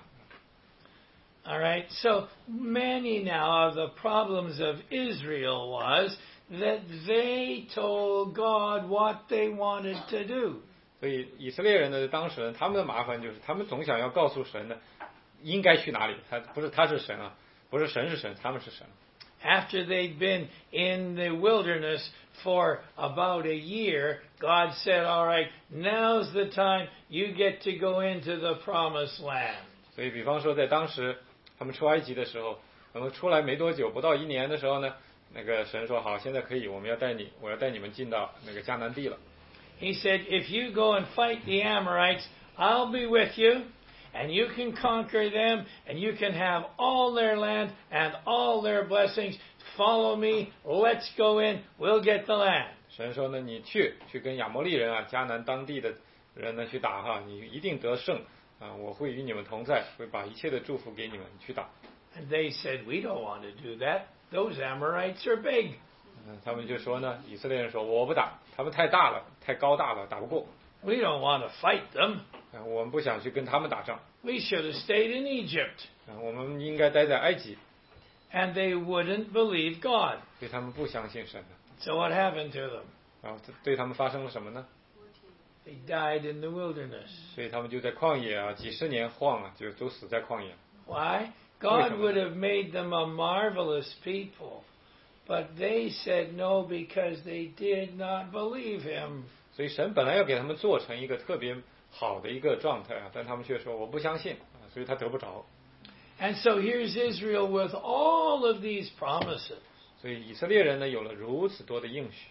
All right, so many now of the problems of Israel was that they told God what they wanted to do. 所以以色列人呢，当时他们的麻烦就是他们总想要告诉神呢，应该去哪里。他是神啊，不是神是神，他们是神。 After they'd been in the wilderness for about a year, God said, "All right, now's the time you get to go into the promised land." 所以比方说在当时他们出埃及的时候，可能出来没多久，不到1年的时候呢，那个神说好，现在可以，我要带你们进到那个迦南地了。 He said, "If you go and fight the Amorites, I'll be with you, and you can conquer them, and you can have all their land and all their blessings. Follow me, let's go in, we'll get the land." 神说呢，你去跟亚摩利人啊，迦南当地的人呢去打哈，你一定得胜啊，我会与你们同在，会把一切的祝福给你们去打。 And they said, "We don't want to do that. Those Amorites are big." 他们就说呢，以色列人说我不打，他们太大了，太高大了，打不过。 We don't want to fight them. 我们不想去跟他们打仗。 We should have stayed in Egypt. 我们应该待在埃及。 And they wouldn't believe God. 所以他们不相信神的。 So what happened to them? 然后对他们发生了什么呢？ They died in the wilderness. 所以他们就在旷野啊，几十年晃啊，就都死在旷野。 Why? God would have made them a marvelous people, but they said no because they did not believe Him. 所以神本来要给他们做成一个特别好的一个状态啊，但他们却说我不相信啊，所以他得不着。 And so here's Israel with all of these promises. 所以以色列人呢有了如此多的应许。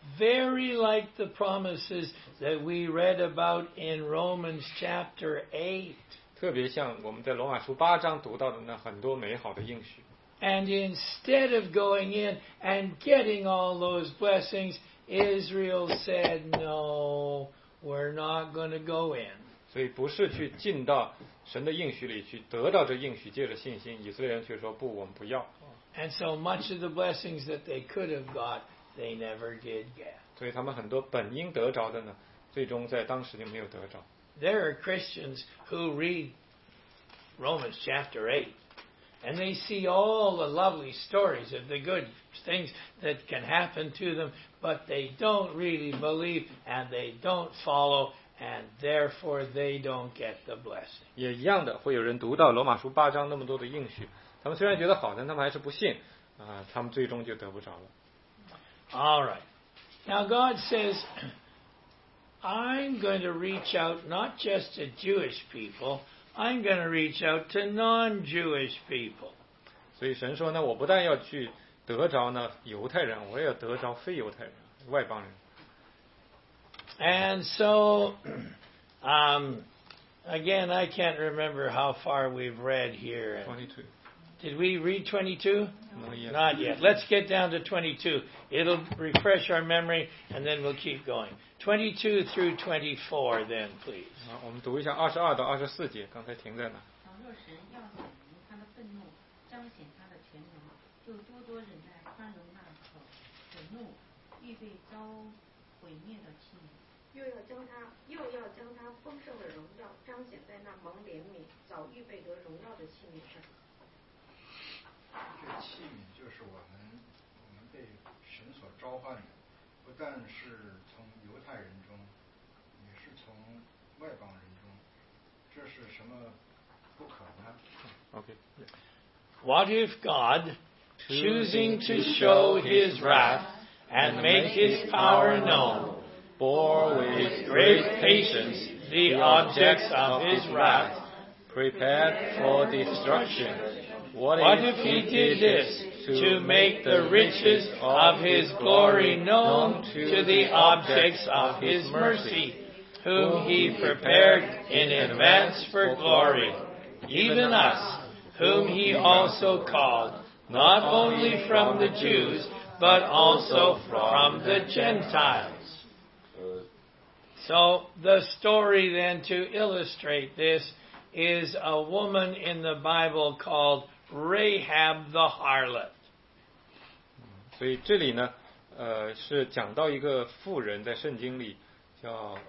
Very like the promises that we read about in Romans chapter 8. 特别像我们在罗马书8章读到的那很多美好的应许。 And instead of going in and getting all those blessings, Israel said, "No, we're not going to go in." 所以不是去进到神的应许里去得到这应许，借着信心，以色列人却说不，我们不要。 And so much of the blessings that they could have got, they never did get. 所以他们很多本应得着的呢，最终在当时就没有得着。 There are Christians who read Romans chapter 8 And they see all the lovely stories of the good things that can happen to them, but they don't really believe and they don't follow, and therefore they don't get the blessing. 也一样的，会有人读到罗马书8章那么多的应许，他们虽然觉得好，但他们还是不信他们最终就得不着了。 All right. Now God says, I'm going to reach out not just to Jewish people, I'm going to reach out to non-Jewish people. 所以神说呢，我不但要去得着呢犹太人，我也要得着非犹太人、外邦人。 And so, again, I can't remember how far we've read here. 22. Did we read 22? No, yet. Not yet. Let's get down to 22. It'll refresh our memory, and then we'll keep going. 22 through 24, then, please. 我们读一下22到24节，刚才停在哪？ 倘若神要显明他的愤怒，彰显他的全能，就多多忍耐，宽容那可怒，预备遭毁灭的器皿。 又要将他丰盛的荣耀彰显在那蒙怜悯、早预备得荣耀的器皿上。 这器皿就是我们被神所召唤的，不但是从犹太人中，也是从外邦人中。这是什么不可呢？ Okay. What if God, choosing to show His wrath and make His power known, bore with great patience the objects of His wrath, prepared for destruction? What if He did this to make the riches of His glory known to the objects of His mercy, whom He prepared in advance for glory, even us, whom He also called, not only from the Jews, but also from the Gentiles? So the story then to illustrate this is a woman in the Bible called Rahab the harlot. 所以这里呢，是讲到一个妇人在圣经里叫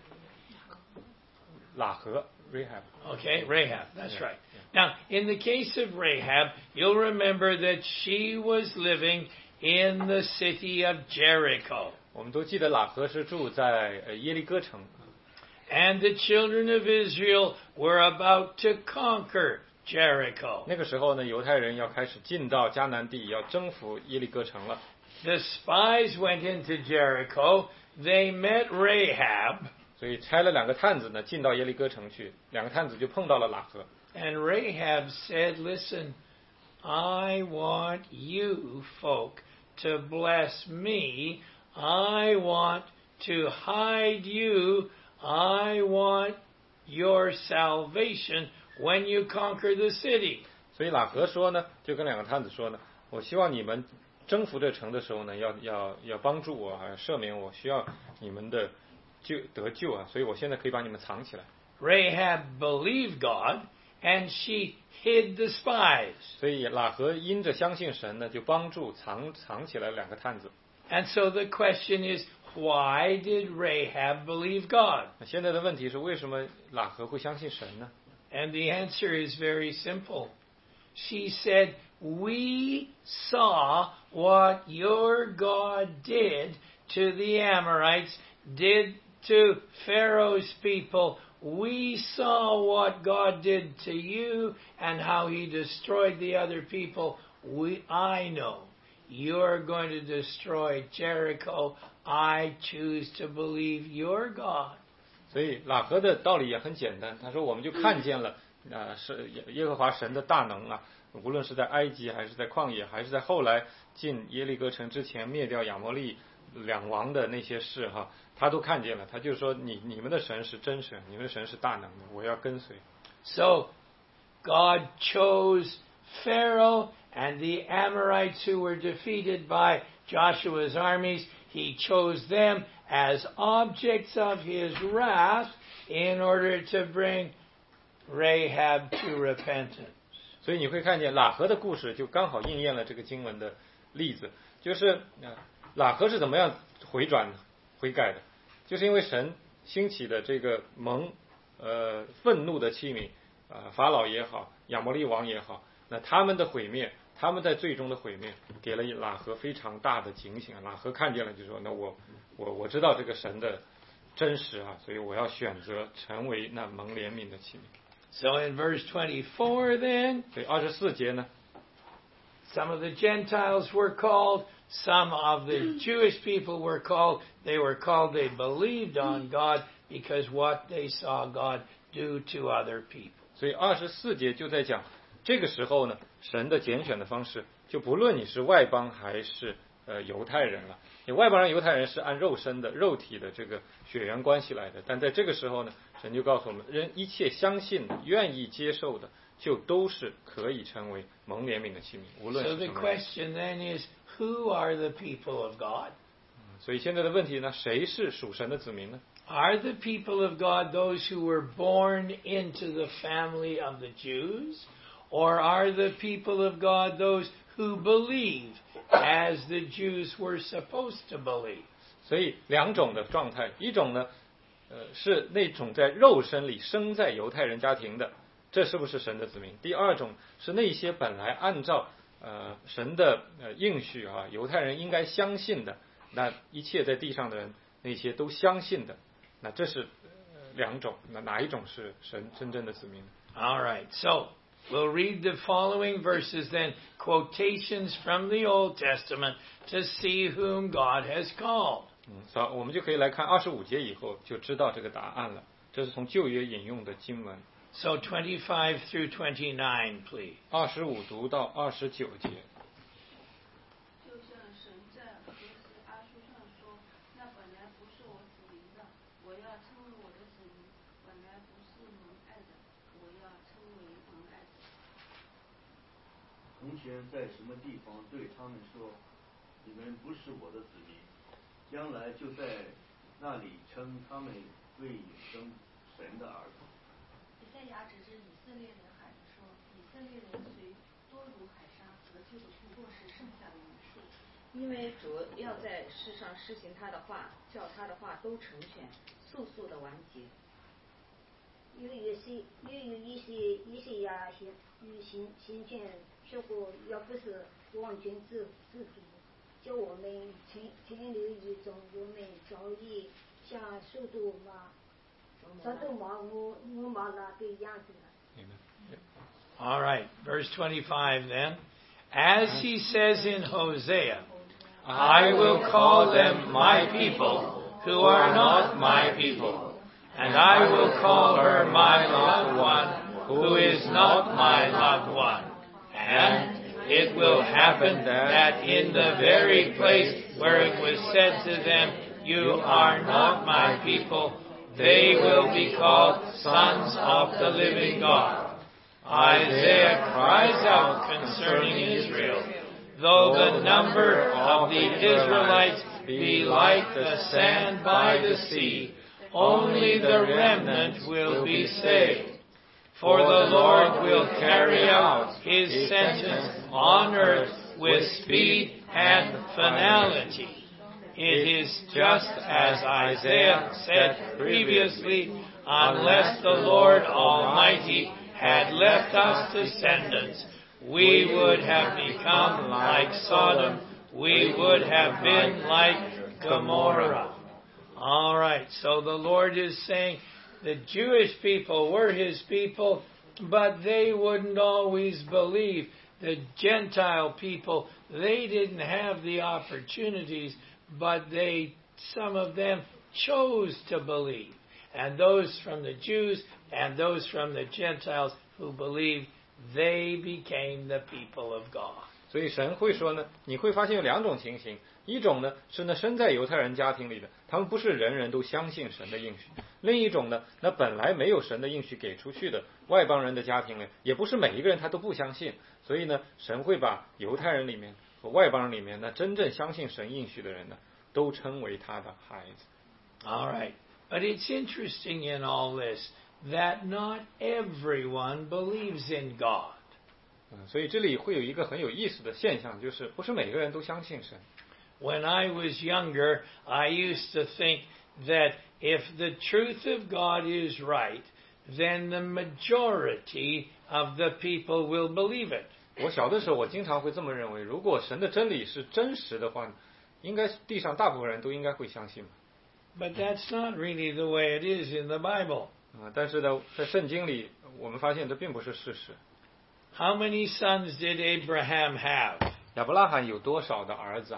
喇合 Rahab. Okay, Rahab, that's right. Now, in the case of Rahab, you'll remember that she was living in the city of Jericho. 我们都记得喇合是住在耶利哥城。 And the children of Israel were about to conquer Jericho. 那个时候呢，犹太人要开始进到迦南地，要征服耶利哥城了。 The spies went into Jericho. They met Rahab. 所以差了2个探子呢，进到耶利哥城去，2个探子就碰到了喇合。 And Rahab said, "Listen, I want you folk to bless me. I want to hide you. I want your salvation when you conquer the city." 所以喇合说呢，就跟2个探子说呢，我希望你们征服这城的时候呢，要帮助我，赦免我，需要你们的得救啊，所以我现在可以把你们藏起来。 Rahab believed God, and she hid the spies. 所以喇合因着相信神呢，就帮助藏起来2个探子。 And so the question is, why did Rahab believe God? 现在的问题是，为什么喇合会相信神呢？ And the answer is very simple. She said, "We saw what your God did to the Amorites, did to Pharaoh's people. We saw what God did to you and how He destroyed the other people. I know you're going to destroy Jericho. I choose to believe your God." 所以喇合的道理也很简单，他说我们就看见了是耶和华神的大能啊，无论是在埃及还是在旷野，还是在后来进耶利哥城之前灭掉亚摩利2王的那些事哈，他都看见了。他就说你们的神是真神，你们的神是大能的，我要跟随。 So God chose Pharaoh and the Amorites who were defeated by Joshua's armies. He chose them as objects of His wrath in order to bring Rahab to repentance. 所以你会看见喇合的故事就刚好应验了这个经文的例子，就是喇合是怎么样悔改的，就是因为神兴起的这个愤怒的器皿，法老也好，亚摩利王也好， 那他们的毁灭，他们在最终的毁灭，给了喇合非常大的警醒。喇合看见了，就说：那我知道这个神的真实啊，所以我要选择成为那蒙怜悯的器皿。 So in verse 24 then, 所以24节呢 some of the Gentiles were called, some of the Jewish people were called. They were called, they believed on God because what they saw God do to other people. 所以24节就在讲，这个时候呢，神的拣选的方式，就不论你是外邦还是犹太人了。你外邦人、犹太人是按肉身的、肉体的这个血缘关系来的，但在这个时候呢，神就告诉我们，人一切相信的、愿意接受的，就都是可以成为蒙怜悯的器皿，无论是 So 什 the 么人。 question then is, who are the people of God? 所以现在的问题呢，谁是属神的子民呢？ Are the people of God those who were born into the family of the Jews? Or are the people of God those who believe as the Jews were supposed to believe? 所以两种的状态，一种呢，是那种在肉身里生在犹太人家庭的，这是不是神的子民？第二种是那些本来按照神的应许啊，犹太人应该相信的，那一切在地上的人那些都相信的，那这是两种，那哪一种是神真正的子民 All right, so we'll read the following verses then, quotations from the Old Testament to see whom God has called. 好，我们就可以来看25节以后就知道这个答案了。这是从旧约引用的经文。 So 25 through 29, please. 25读到29节。 就像神在何西阿书上说：“那本来不是我子民的，我要称为我的子民；本来不是蒙爱的，我要称为蒙爱的。” 从前在什么地方对他们说：“你们不是我的子民。”将来就在那里称他们为永生神的儿子。 以赛亚指着以色列人喊着说：“以色列人虽多如海沙，得救的不过是剩下的余数。” 因为主要在世上施行他的话，叫他的话都成全，速速的完结。 又有一些呀与先见说过，要不是王君自主，叫我们停留于中，我们早已像苏多玛那个样子了。 All right, verse 25 then. As he says in Hosea, I will call them my people who are not my people, and I will call her my loved one who is not my loved one. And it will happen that in the very place where it was said to them, you are not my people, they will be called sons of the living God. Isaiah cries out concerning Israel, though the number of the Israelites be like the sand by the sea, only the remnant will be saved. For the Lord will carry out his sentence on earth with speed and finality. It is just as Isaiah said previously, unless the Lord Almighty had left us descendants, we would have become like Sodom, we would have been like Gomorrah. All right, so the Lord is saying the Jewish people were his people, but they wouldn't always believe. The Gentile people, they didn't have the opportunities, but some of them chose to believe. And those from the Jews and those from the Gentiles who believed, they became the people of God. 所以神会说呢，你会发现有两种情形，一种呢是呢生在犹太人家庭里的，他们不是人人都相信神的应许；另一种呢，那本来没有神的应许给出去的外邦人的家庭呢，也不是每一个人他都不相信，所以呢，神会把犹太人里面和外邦人里面呢真正相信神应许的人呢，都称为他的孩子。 All right, but it's interesting in all this that not everyone believes in God. 所以这里会有一个很有意思的现象，就是不是每个人都相信神。 When I was younger, I used to think that if the truth of God is right, then the majority of the people will believe it. 我小的时候，我经常会这么认为：如果神的真理是真实的话，应该地上大部分人都应该会相信。 But that's not really the way it is in the Bible. 但是呢，在圣经里，我们发现这并不是事实。 How many sons did Abraham have? 亚伯拉罕有多少的儿子啊？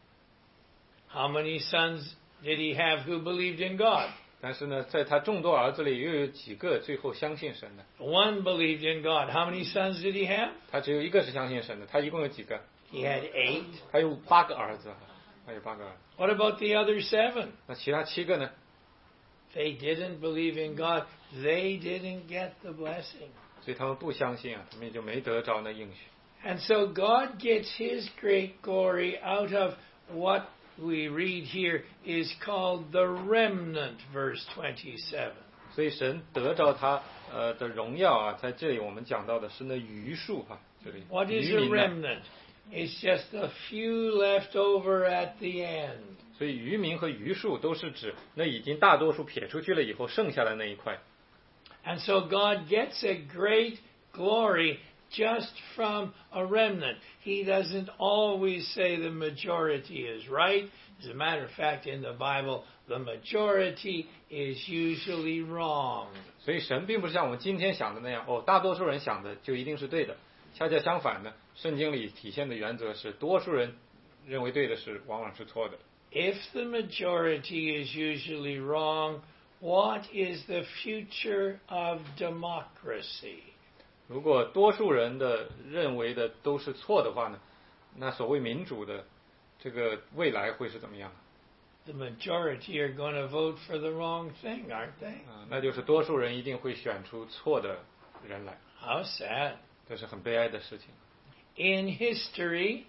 How many sons did he have who believed in God? 但是呢，在他众多儿子里，又有几个最后相信神的？ One believed in God. How many sons did he have? 他只有一个是相信神的。他一共有几个？ He had 8. 他有8个儿子。他有8个儿子。 What about the other 7? 那其他7个呢？ They didn't believe in God. They didn't get the blessing. 所以他们不相信啊，他们也就没得着那应许。 And so God gets His great glory out of what we read here is called the remnant, verse 27. 所以神得着他的荣耀啊，在这里我们讲到的是那余数哈，这里。 What is a remnant? It's just a few left over at the end. 所以余民和余数都是指那已经大多数撇出去了以后剩下的那一块。 And so God gets a great glory just from a remnant. He doesn't always say the majority is right. As a matter of fact, in the Bible, the majority is usually wrong. 所以神并不是像我们今天想的那样，大多数人想的就一定是对的。恰恰相反呢，圣经里体现的原则是，多数人认为对的事，往往是错的。 If the majority is usually wrong, what is the future of democracy? 如果多数人的认为的都是错的话呢，那所谓民主的这个未来会是怎么样？ The majority are going to vote for the wrong thing, aren't they? 那就是多数人一定会选出错的人来。 How sad. 这是很悲哀的事情。 In history,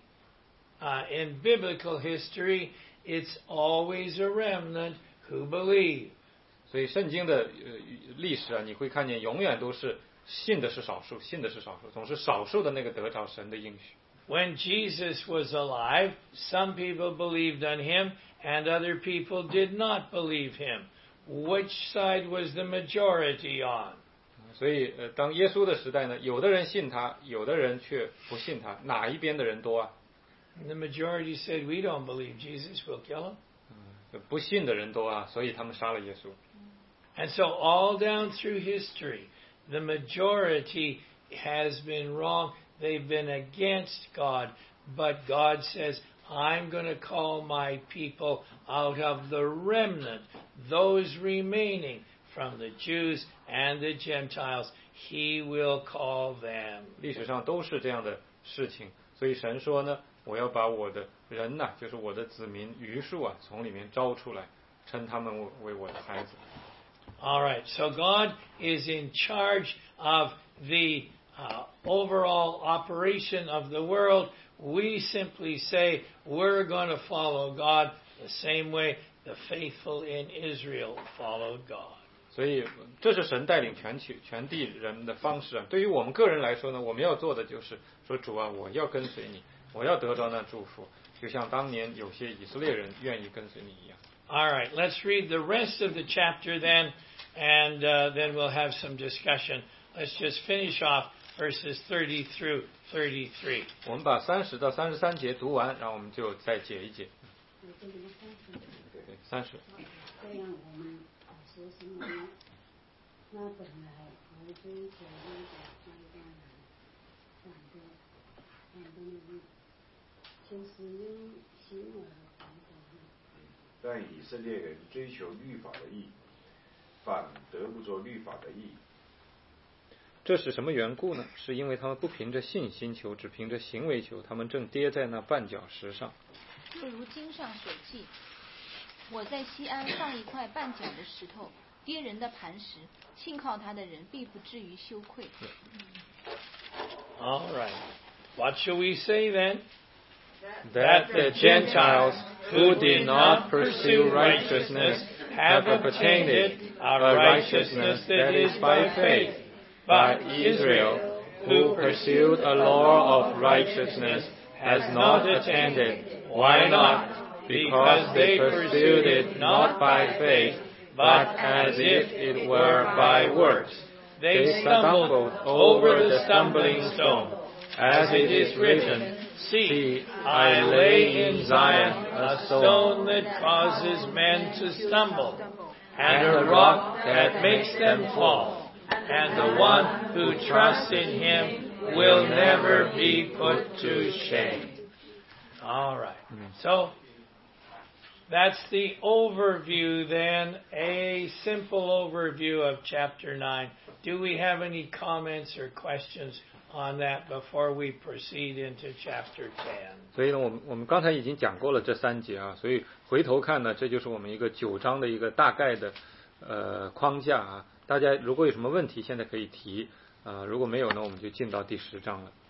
in biblical history, it's always a remnant who believe. 所以圣经的历史啊，你会看见永远都是信的是少数，信的是少数，总是少数的那个得着神的应许。 When Jesus was alive, some people believed on him and other people did not believe him. Which side was the majority on? 所以当耶稣的时代呢，有的人信他，有的人却不信他，哪一边的人多啊？ The majority said, "We don't believe Jesus, we'll kill him." 不信的人多啊，所以他们杀了耶稣。 And so all down through history, the majority has been wrong. They've been against God. But God says, I'm going to call my people out of the remnant, those remaining from the Jews and the Gentiles. He will call them. 历史上都是这样的事情，所以神说呢，我要把我的人呐，就是我的子民余数啊，从里面招出来，称他们为我的孩子。 All right, so God is in charge of the overall operation of the world. We simply say we're going to follow God the same way the faithful in Israel followed God. 所以这是神带领全地人的方式啊。对于我们个人来说呢，我们要做的就是说，主啊，我要跟随你，我要得到那祝福，就像当年有些以色列人愿意跟随你一样。 All right, let's read the rest of the chapter then, and then we'll have some discussion. Let's just finish off verses 30 through 33. 我们把30到33节读完，然后我们就再解一解。对，30。 这样我们说什么呢？那本来我追求那个外邦人，反对那个，就是用心而反对。 但以色列人追求律法的义，反得不着律法的义。 这是什么缘故呢？是因为他们不凭着信心求，只凭着行为求，他们正跌在那绊脚石上。 又如经上所记，我在西安放一块绊脚的石头，跌人的磐石，信靠他的人必不至于羞愧。 All right. What shall we say then? That the Gentiles who did not pursue righteousness have obtained it, a righteousness that is by faith. But Israel, who pursued a law of righteousness, has not attained it. Why not? Because they pursued it not by faith, but as if it were by works. They stumbled over the stumbling stone. As it is written, See, I lay in Zion a stone that causes men to stumble, and a rock that makes them fall. And the one who trusts in him will never be put to shame. All right. So, that's the overview then, a simple overview of chapter 9. Do we have any comments or questions on that before we proceed into chapter 10? 所以呢，我们刚才已经讲过了这3节啊，所以回头看呢，这就是我们一个9章的一个大概的框架啊。大家如果有什么问题，现在可以提啊，如果没有呢，我们就进到第10章了。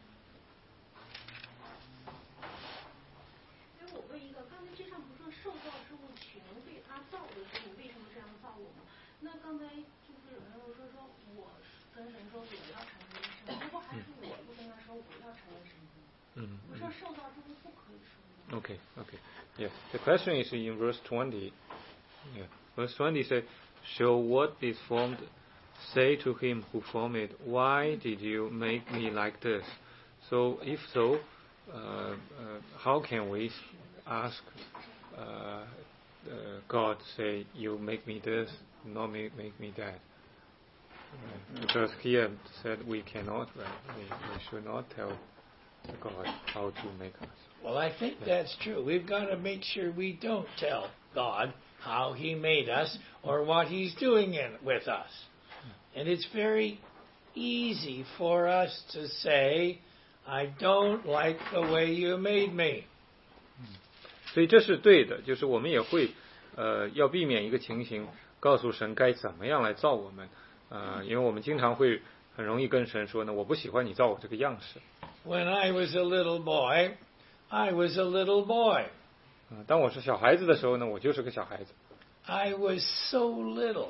我问一个，刚才这上不是说受造之物全被他造的时候，为什么这样造我们？那刚才就是有人说我跟神说我要成为神，如果还是我不跟他说我要成为神，我说受造之物不可以说。 Okay. Yeah. The question is in verse 20. Yeah. Verse 20 says, "Shall what is formed say to him who formed it, Why did you make me like this?" So, if so, how can we ask God, say, "You make me this, not make me that"? Because here said we cannot, right? We should not tell God how to make us. Well, I think that's true. We've got to make sure we don't tell God how He made us or what He's doing with us. And it's very easy for us to say, I don't like the way you made me. 所以这是对的，就是我们也会要避免一个情形，告诉神该怎么样来造我们。因为我们经常会很容易跟神说呢，我不喜欢你造我这个样式。 When I was a little boy, I was a little boy. 当我是小孩子的时候呢，我就是个小孩子。 I was so little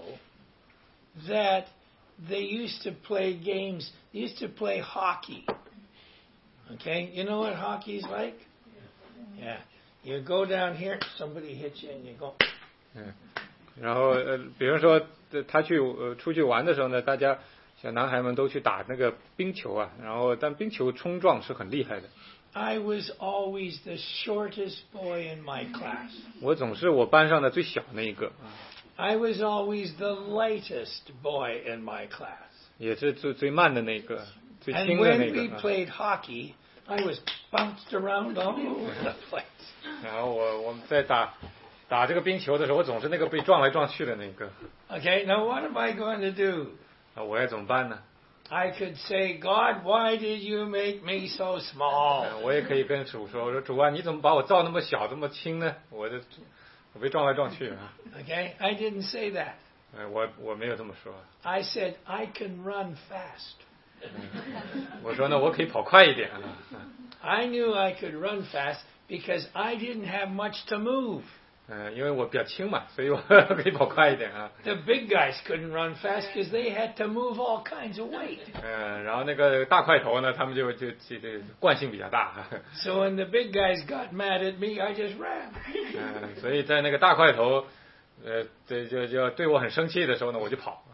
that they used to play games. They used to play hockey. Okay, you know what hockey is like? Yeah, you go down here, somebody hits you, and you go. 然后比如说他出去玩的时候呢，大家小男孩们都去打那个冰球啊，然后但冰球冲撞是很厉害的。 I was always the shortest boy in my class. 我总是我班上的最小那一个。 I was always the lightest boy in my class. 也是最慢的那个，最轻的那个。 And when we played hockey, I was bounced around all over the place. 然后我们在打这个冰球的时候，我总是那个被撞来撞去的那个。 Okay, now what am I going to do? 我要怎么办呢？ I could say, God, why did you make me so small? 我也可以跟主说，我说主啊，你怎么把我造那么小，这么轻呢？我被撞来撞去啊。 Okay, I didn't say that. 我没有这么说。 I said I can run fast. 我说呢，我可以跑快一点啊。 I knew I could run fast because I didn't have much to move. 因为我比较轻嘛，所以我可以跑快一点啊。 The big guys couldn't run fast because they had to move all kinds of weight. 然后那个大块头呢，他们就惯性比较大。 So when the big guys got mad at me, I just ran. 所以在那个大块头，就对我很生气的时候呢，我就跑。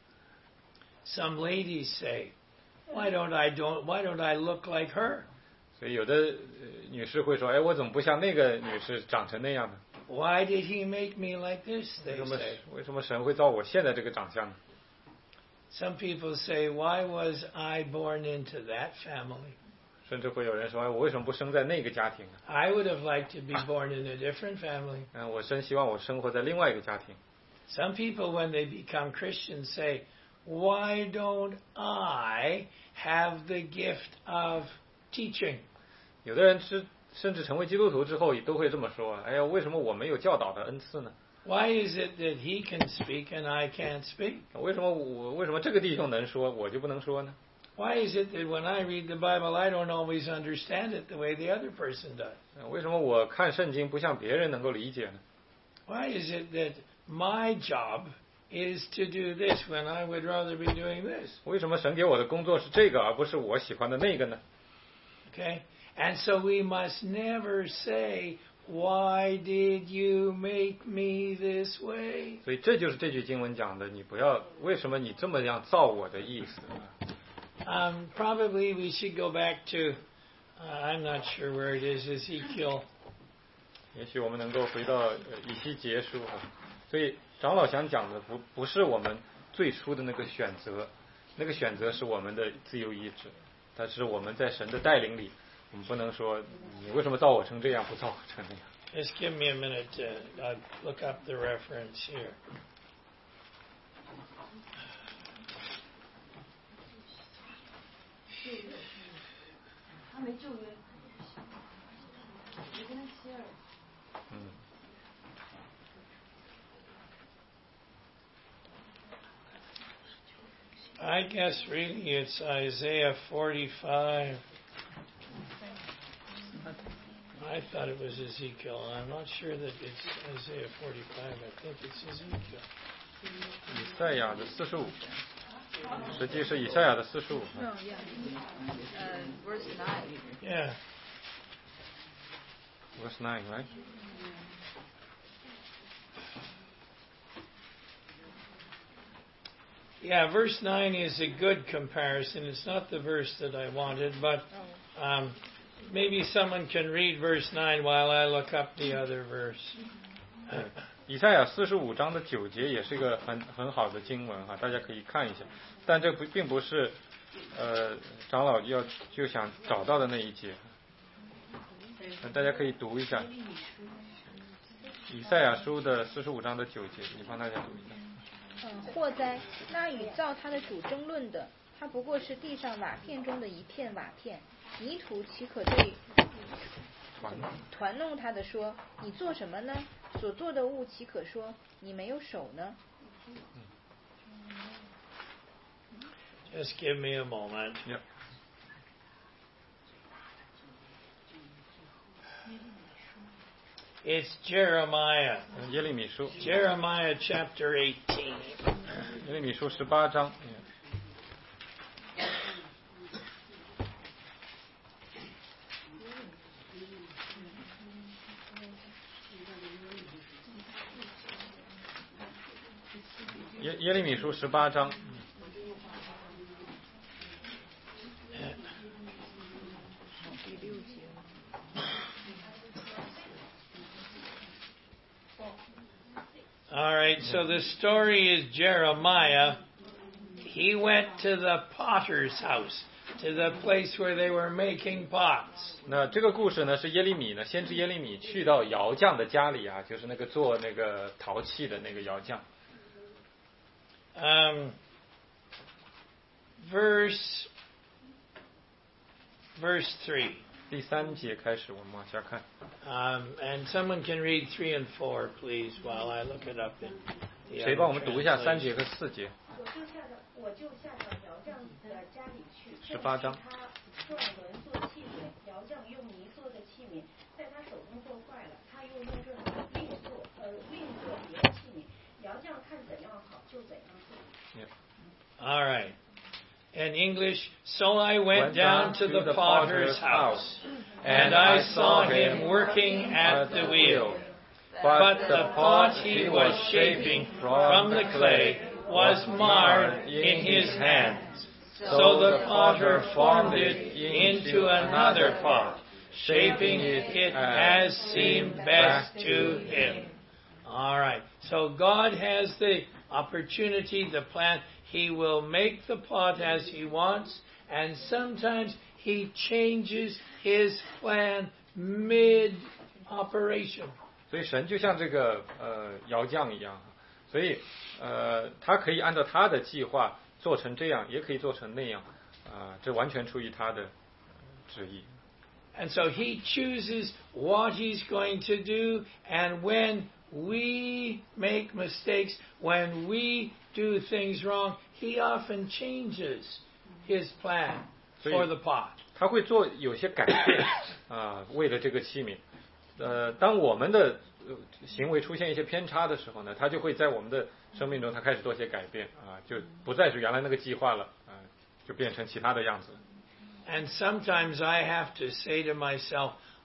Some ladies say, why don't I look like her? 所以有的女士会说，哎，我怎么不像那个女士长成那样呢？ Why did he make me like this? They say. 为什么神会造我现在这个长相呢？ Some people say, why was I born into that family? 甚至会有人说，我为什么不生在那个家庭呢？ I would have liked to be born in a different family. 我真希望我生活在另外一个家庭。 Some people, when they become Christians, say, why don't I have the gift of teaching? 有的人甚至成为基督徒之后，都会这么说：哎呀，为什么我没有教导的恩赐呢？ Why is it that he can speak and I can't speak? 为什么这个弟兄能说，我就不能说呢？ Why is it that when I read the Bible, I don't always understand it the way the other person does? 为什么我看圣经不像别人能够理解呢？ Why is it that my job is to do this when I would rather be doing this? 为什么神给我的工作是这个，而不是我喜欢的那个呢？ Okay? And so we must never say, Why did you make me this way? 所以这就是这句经文讲的，你不要为什么你这么样造我的意思。 Probably we should go back to, I'm not sure where it is, Ezekiel. 也许我们能够回到以西结书所以长老想讲的不是我们最初的那个选择，那个选择是我们的自由意志，但是我们在神的带领里，我们不能说你为什么造我成这样，不造我成那样。 Just give me a minute to look up the reference here. I guess really it's Isaiah 45. I thought it was Ezekiel. I'm not sure that it's Isaiah 45. I think it's Ezekiel. 以赛亚的45，实际是以赛亚的45。 Verse 9. Yeah. Verse 9, right? Yeah, verse 9 is a good comparison. It's not the verse that I wanted, but maybe someone can read verse 9 while I look up the other verse. 以赛亚45章的9节也是一个很好的经文大家可以看一下，但这并不是长老就想找到的那一节，大家可以读一下以赛亚书的45章的9节，你帮大家读一下。 祸哉，那与造他的主争论的，他不过是地上瓦片中的一片瓦片，泥土岂可对团弄他的说，你做什么呢？所做的物岂可说，你没有手呢？ Just give me a moment. Yep. It's Jeremiah. 耶利米书 Jeremiah chapter 18. 耶利米书18章。耶利米书18章。 All right, so the story is Jeremiah. He went to the potter's house, to the place where they were making pots. 那这个故事呢，是耶利米呢，先知耶利米去到窑匠的家里就是那个做那个陶器的那个窑匠。 Verse 3. 第3节开始，我们往下看。 And someone can read 3 and 4, please, while I look it up in the 谁帮我们读一下3节和4节？ 我就下到窑匠的家里去 ，18章。 他转轮做器皿，窑匠用泥做的器皿，在他手中做坏了，他又用这另做别的器皿，窑匠看怎样好就怎样做。 All right. In English, so I went down to the potter's house, and I saw him working at the wheel. But the pot he was shaping from the clay was marred in his hands. So the potter formed it into another pot, shaping it as seemed best to him. All right. So God has the opportunity, the plan. He will make the pot as he wants, and sometimes he changes his plan mid-operation. 所以神就像这个窑匠一样，所以他可以按照他的计划做成这样，也可以做成那样，这完全出于他的旨意。 And so he chooses what he's going to do, and when we make mistakes, when we do things wrong, he often changes his plan for the pot. 他会做有些改变为了这个器皿。当我们的行为出现一些偏差的时候呢，他就会在我们的生命中，他开始做些改变就不再是原来那个计划了就变成其他的样子。 And sometimes I have to say to myself,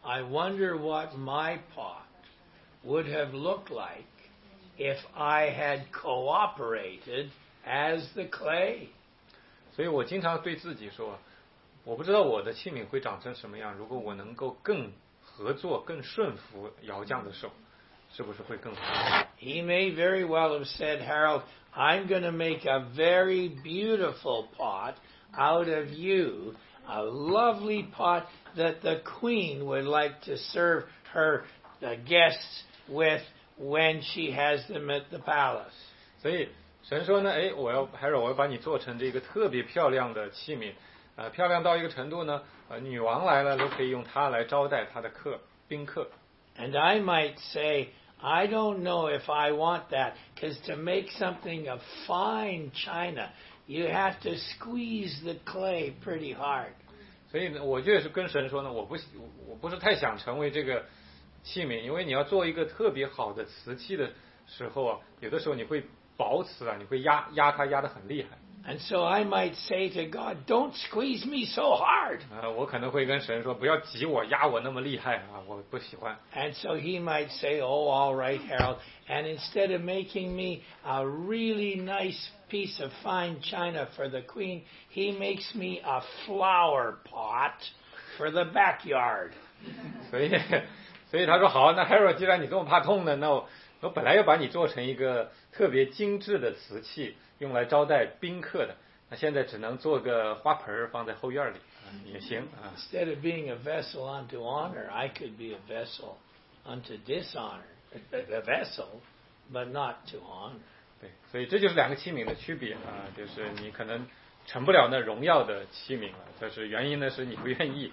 I wonder what my pot would have looked like if I had cooperated as the clay. 所以我经常对自己说，我不知道我的器皿会长成什么样，如果我能够更合作、更顺服窑匠的手，是不是会更好？ He may very well have said, Harold, I'm going to make a very beautiful pot out of you, a lovely pot that the queen would like to serve her guests with when she has them at the palace. 所以神说呢，我要把你做成这个特别漂亮的器皿，漂亮到一个程度呢，女王来了都可以用它来招待她的宾客。 And I might say, I don't know if I want that, because to make something of fine china, you have to squeeze the clay pretty hard. 所以呢，我就是跟神说呢，我不是太想成为这个器皿，因为你要做一个特别好的瓷器的时候啊，有的时候你会薄瓷啊，你会压它压得很厉害。 And so I might say to God, don't squeeze me so hard. 我可能会跟神说，不要挤我，压我那么厉害啊，我不喜欢。 And so he might say, oh, all right, Harold. And instead of making me a really nice piece of fine china for the queen, he makes me a flower pot for the backyard. 所以他说好，那 Harold 既然你这么怕痛呢，那我本来要把你做成一个特别精致的瓷器，用来招待宾客的，那现在只能做个花盆放在后院里，也行啊。 Instead of being a vessel unto honor, I could be a vessel unto dishonor. A vessel, but not to honor. 对，所以这就是两个器皿的区别啊，就是你可能成不了那荣耀的器皿了，但是原因呢是你不愿意。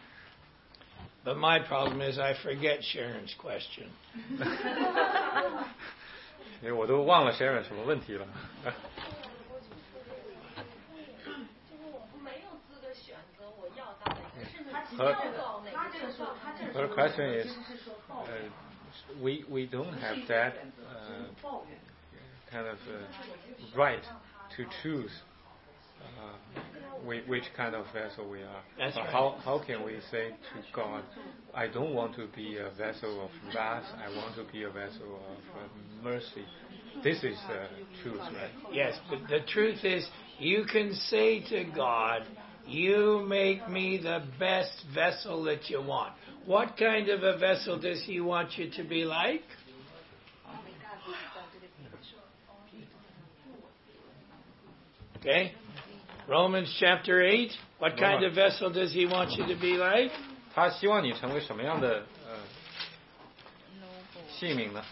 But my problem is I forget Sharon's question. 因为我都忘了 Sharon 什么问题了。Her question is, we don't have that kind of right to choose which kind of vessel we are. That's right. How can we say to God, I don't want to be a vessel of wrath, I want to be a vessel of mercy? This is the truth, right? Yes, but the truth is, you can say to God, you make me the best vessel that you want. What kind of a vessel does he want you to be like? Okay. Romans chapter 8. What kind of vessel does he want you to be like? 他希望你成为什么样的器皿呢？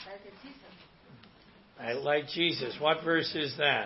I like Jesus. What verse is that?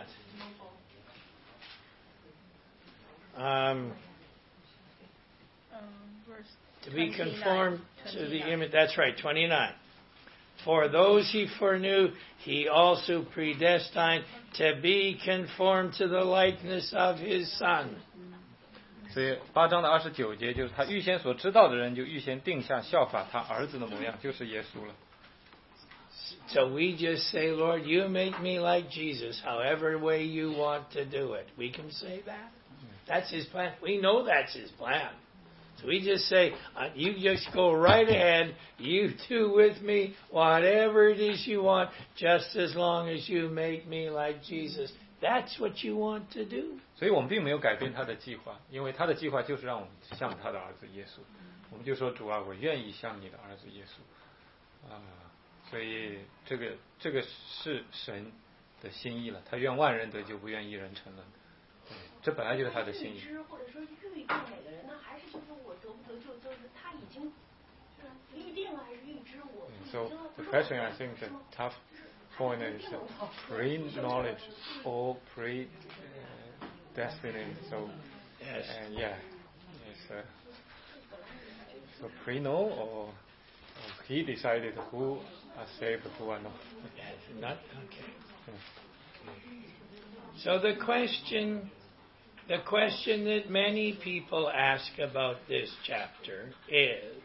To be conformed to the image. That's right, 29. For those he foreknew, he also predestined to be conformed to the likeness of his Son. 所以8章的29节就是他预先所知道的人，就预先定下效法他儿子的模样，就是耶稣了。 So we just say, Lord, you make me like Jesus, however way you want to do it. We can say that. That's his plan. We know that's his plan. So we just say, you just go right ahead. You do with me whatever it is you want, just as long as you make me like Jesus. That's what you want to do. 所以我们并没有改变他的计划，因为他的计划就是让我们像他的儿子耶稣。我们就说主啊，我愿意像你的儿子耶稣啊。所以这个是神的心意了，他愿万人得救，不愿一人沉沦。这本来就是他的心意。 预知或者说预定每个人，那还是就是我得不得救，就是他已经预定了还是预知我？ So the question, I think, the tough point is pre-knowledge or pre-destiny. So yes, so pre-know or he decided who are saved, who are not. Yes, not okay. So the question that many people ask about this chapter is,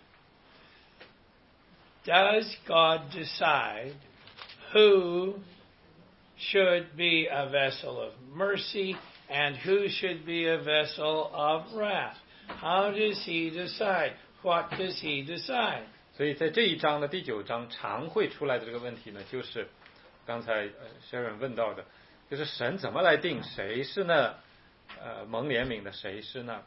does God decide who should be a vessel of mercy and who should be a vessel of wrath? How does he decide what does he decide? 所以在这一章的第9章常会出来的这个问题呢，就是刚才Sharon 问到的，就是神怎么来定谁是那蒙怜悯的，谁是那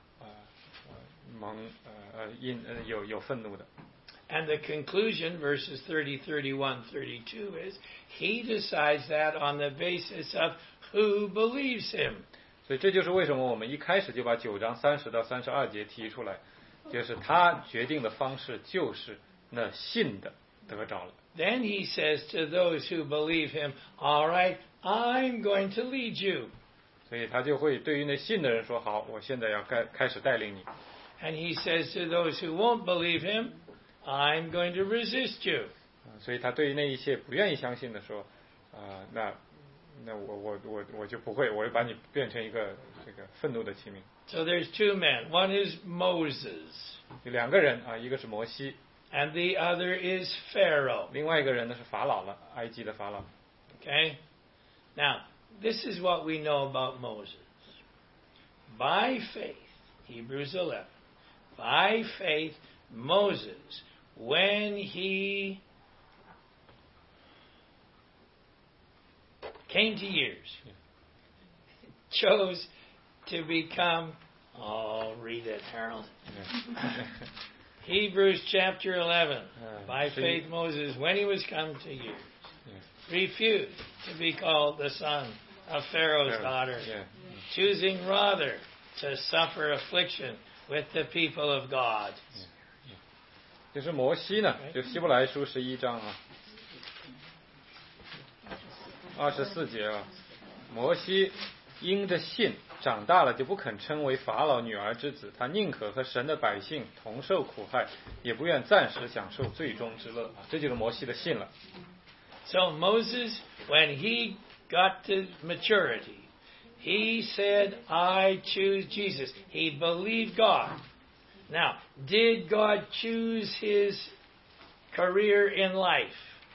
有愤怒的。 And the conclusion, verses 30, 31, 32, is he decides that on the basis of who believes him. 所以这就是为什么我们一开始就把9章30到32节提出来，就是他决定的方式就是那信的得着了。 Then he says to those who believe him, all right, I'm going to lead you. 所以他就会对于那信的人说，好，我现在要开始带领你。 And he says to those who won't believe him, I'm going to resist you. 所以他对于那一些不愿意相信的说，那我就不会，我会把你变成一个这个愤怒的器皿。 So there's two men. One is Moses. 有2个人啊，一个是摩西 And the other is Pharaoh. 另外一个人呢是法老了，埃及的法老。 Okay? Now, this is what we know about Moses. By faith, Hebrews 11, by faith, Moses, when he came to years, chose to become, read it, Harold. Hebrews chapter 11. By faith, Moses, when he was come to years, refused to be called the son of Pharaoh's daughter, choosing rather to suffer affliction with the people of God. 就是摩西呢，就希伯来书11章啊，24节啊，摩西因着信长大了就不肯称为法老女儿之子，他宁可和神的百姓同受苦害，也不愿暂时享受最终之乐啊，这就是摩西的信了。 So Moses, when he got to maturity, he said, I choose Jesus. He believed God. Now, did God choose his career in life?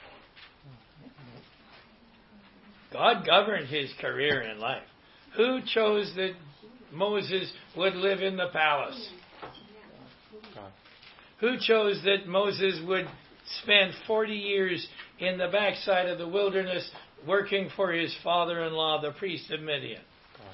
God governed his career in life. Who chose that Moses would live in the palace? Who chose that Moses would spend 40 years in the backside of the wilderness working for his father-in-law, the priest of Midian?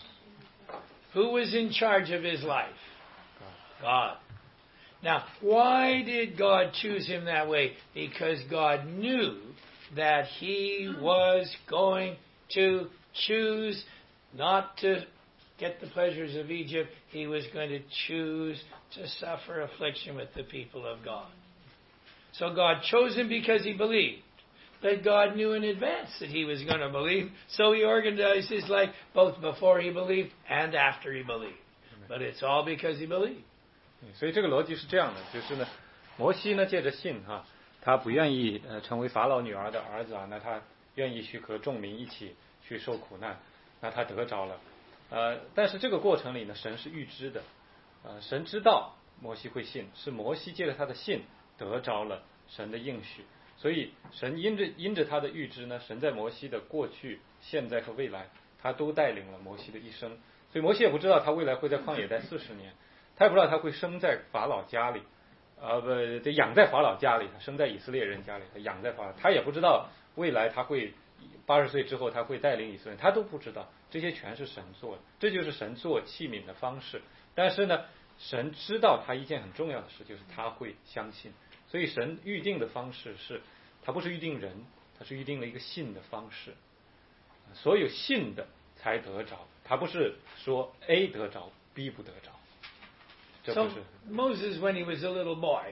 Who was in charge of his life? God. Now, why did God choose him that way? Because God knew that he was going to choose not to get the pleasures of Egypt. He was going to choose to suffer affliction with the people of God. So God chose him because he believed. But God knew in advance that he was going to believe. So he organized his life both before he believed and after he believed. But it's all because he believed. 所以这个逻辑是这样的，就是呢，摩西呢借着信哈，他不愿意成为法老女儿的儿子啊，那他愿意去和众民一起去受苦难，那他得着了。但是这个过程里呢，神是预知的，神知道摩西会信，是摩西借着他的信得着了神的应许。所以神因着他的预知呢，神在摩西的过去、现在和未来，他都带领了摩西的一生。所以摩西也不知道他未来会在旷野待40年，他也不知道他会生在法老家里，得养在法老家里，他生在以色列人家里，他养在法老，他也不知道未来他会80岁之后他会带领以色列，他都不知道，这些全是神做的，这就是神做器皿的方式。但是呢，神知道他一件很重要的事，就是他会相信。所以神预定的方式是，他不是预定人，他是预定了一个信的方式。所有信的才得着，他不是说 A 得着 B 不得着。 So Moses, when he was a little boy,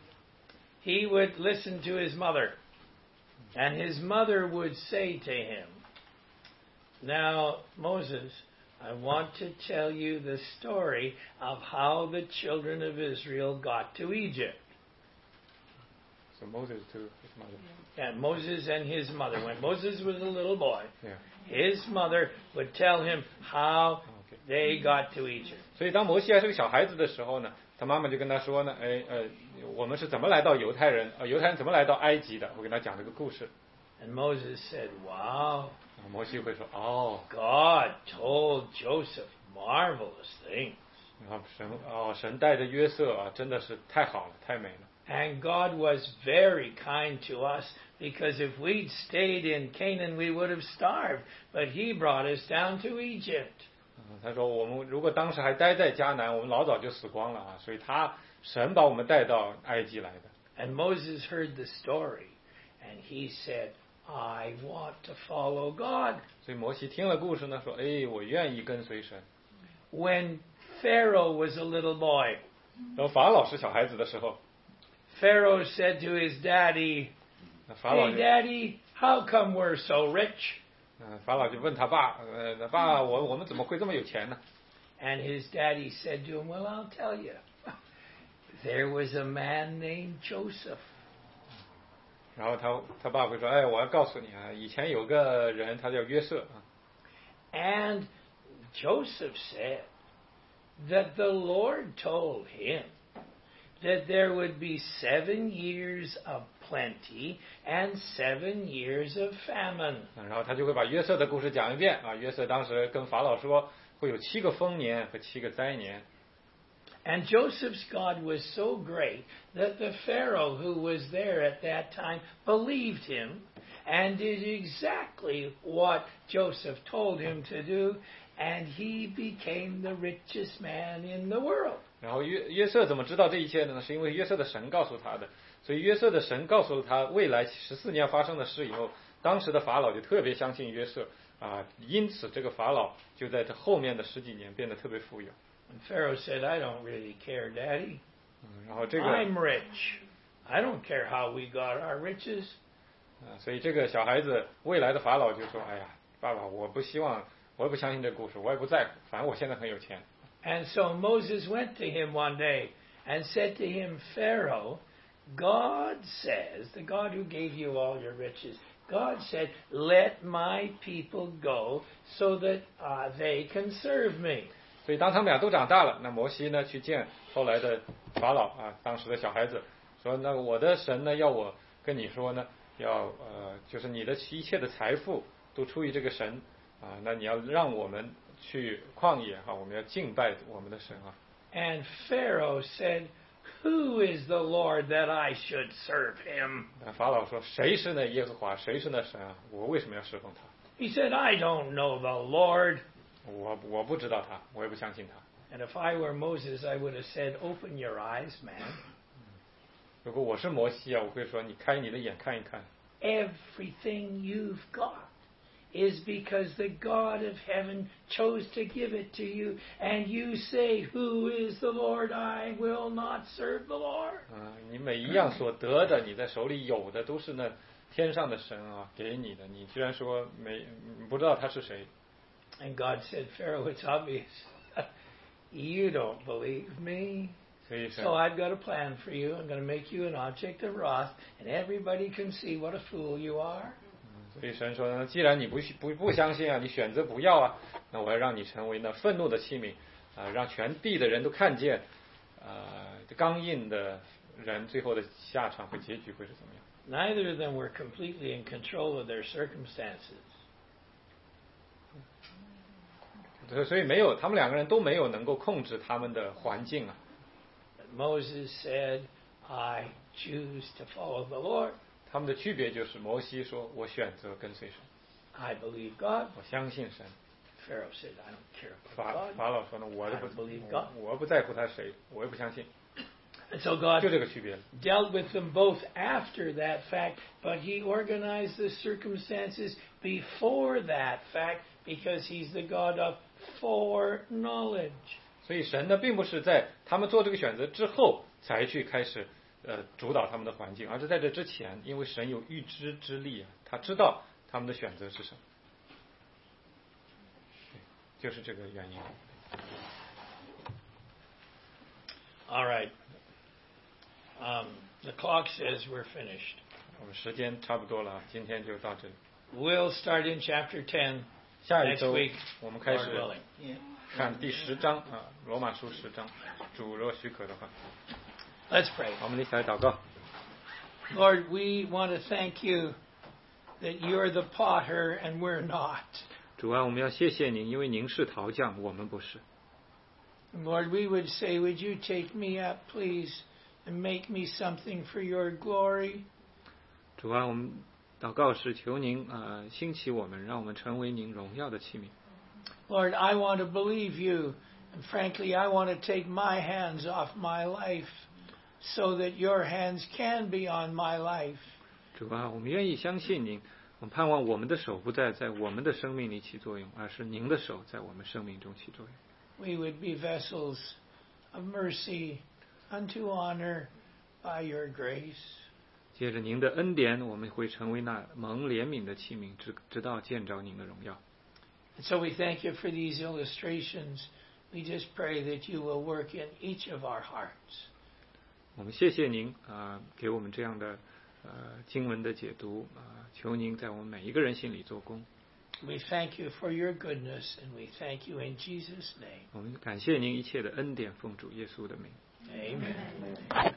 he would listen to his mother, and his mother would say to him, "Now, Moses, I want to tell you the story of how the children of Israel got to Egypt." So Moses to his mother. And Moses and his mother. When Moses was a little boy, his mother would tell him how they got to Egypt. 所以当摩西还是个小孩子的时候呢，他妈妈就跟他说呢，我们是怎么来到犹太人怎么来到埃及的？我给他讲这个故事。 And Moses said, "Wow." 摩西会说，哦 God told Joseph marvelous things. 神带着约瑟啊，真的是太好了，太美了。 And God was very kind to us because if we'd stayed in Canaan, we would have starved. But He brought us down to Egypt. 他说我们如果当时还待在迦南，我们老早就死光了啊。所以神把我们带到埃及来的。 And Moses heard the story, and he said, "I want to follow God." 所以摩西听了故事呢，说：“哎，我愿意跟随神。” When Pharaoh was a little boy, 然后法老是小孩子的时候。 Pharaoh said to his daddy, "Hey, Daddy, how come we're so rich?" 法老就问他爸，爸，我们怎么会这么有钱呢 And his daddy said to him, "Well, I'll tell you. There was a man named Joseph." 然后他爸会说，哎，我要告诉你啊，以前有个人，他叫约瑟啊。 And Joseph said that the Lord told him that there would be 7 years of plenty and 7 years of famine. 然后他就会把约瑟的故事讲一遍啊。约瑟当时跟法老说，会有7个丰年和7个灾年。 And Joseph's God was so great that the Pharaoh who was there at that time believed him and did exactly what Joseph told him to do, and he became the richest man in the world. 然后约瑟怎么知道这一切的呢？是因为约瑟的神告诉他的。所以约瑟的神告诉了他未来14年发生的事以后，当时的法老就特别相信约瑟啊，因此这个法老就在这后面的10几年变得特别富有。 And Pharaoh said, "I don't really care, Daddy. 然后这个 I'm rich. I don't care how we got our riches." 所以这个小孩子未来的法老就说：“哎呀，爸爸，我也不相信这个故事，我也不在乎，反正我现在很有钱。” And so Moses went to him one day and said to him, "Pharaoh, God says, the God who gave you all your riches, God said, let my people go so that they can serve me." 所以当他们俩都长大了，那摩西呢去见后来的法老啊，当时的小孩子，说：“那我的神呢要我跟你说呢，就是你的一切的财富都出于这个神啊，那你要让我们去旷野哈，我们要敬拜我们的神啊。” And Pharaoh said, "Who is the Lord that I should serve him?" 法老说：“谁是那耶和华？谁是那神啊？我为什么要侍奉他？” He said, "I don't know the Lord." 我不知道他，我也不相信他。 And if I were Moses, I would have said, "Open your eyes, man." 如果我是摩西啊，我会说：“你开你的眼看一看。” Everything you've got is because the God of heaven chose to give it to you, and you say, "Who is the Lord? I will not serve the Lord." 你每一样所得的，你在手里有的，都是那天上的神啊给你的。你居然说你不知道他是谁？ And God said, "Pharaoh, it's obvious. You don't believe me. So I've got a plan for you. I'm going to make you an object of wrath, and everybody can see what a fool you are." 所以神说呢，既然你不相信啊，你选择不要啊，那我要让你成为那愤怒的器皿啊，让全地的人都看见刚硬的人最后的下场和结局会是怎么样。 Neither of them were completely in control of their circumstances. 所以他们两个人都没有能够控制他们的环境啊。 Moses said, "I choose to follow the Lord." 他们的区别就是摩西说：“我选择跟随神。” I believe God. 我相信神。 Pharaoh said, "I don't care about God." 法老说呢，我不在乎他谁，我也不相信。 And so God 就这个区别。 dealt with them both after that fact, but He organized the circumstances before that fact because He's the God of foreknowledge. 所以神呢，并不是在他们做这个选择之后才去开始主导他们的环境，而是在这之前，因为神有预知之力啊，他知道他们的选择是什么，就是这个原因。 All right. The clock says we're finished. 我们时间差不多了，今天就到这里。 We'll start in chapter 10 下一 next 周 week. 我们开始 Lord willing. 看第10章啊，罗马书10章，主若许可的话。 Let's pray. 我们一起来祷告。 Lord, we want to thank you that you're the potter and we're not. 主啊，我们要谢谢您，因为您是陶匠，我们不是。 Lord, we would say, would you take me up, please, and make me something for your glory? 主啊，我们祷告是求您兴起我们，让我们成为您荣耀的器皿。 Lord, I want to believe you, and frankly, I want to take my hands off my life so that your hands can be on my life. 主啊，我们愿意相信您，我们盼望我们的手不再在我们的生命里起作用，而是您的手在我们生命中起作用。 We would be vessels of mercy unto honor by your grace. 借着您的恩典，我们会成为那蒙怜悯的器皿，直到见着您的荣耀。 And so we thank you for these illustrations. We just pray that you will work in each of our hearts. 我们谢谢您给我们这样的经文的解读求您在我们每一个人心里做工。 We thank you for your goodness, and we thank you in Jesus' name. 我们感谢您一切的恩典，奉主耶稣的名。 Amen.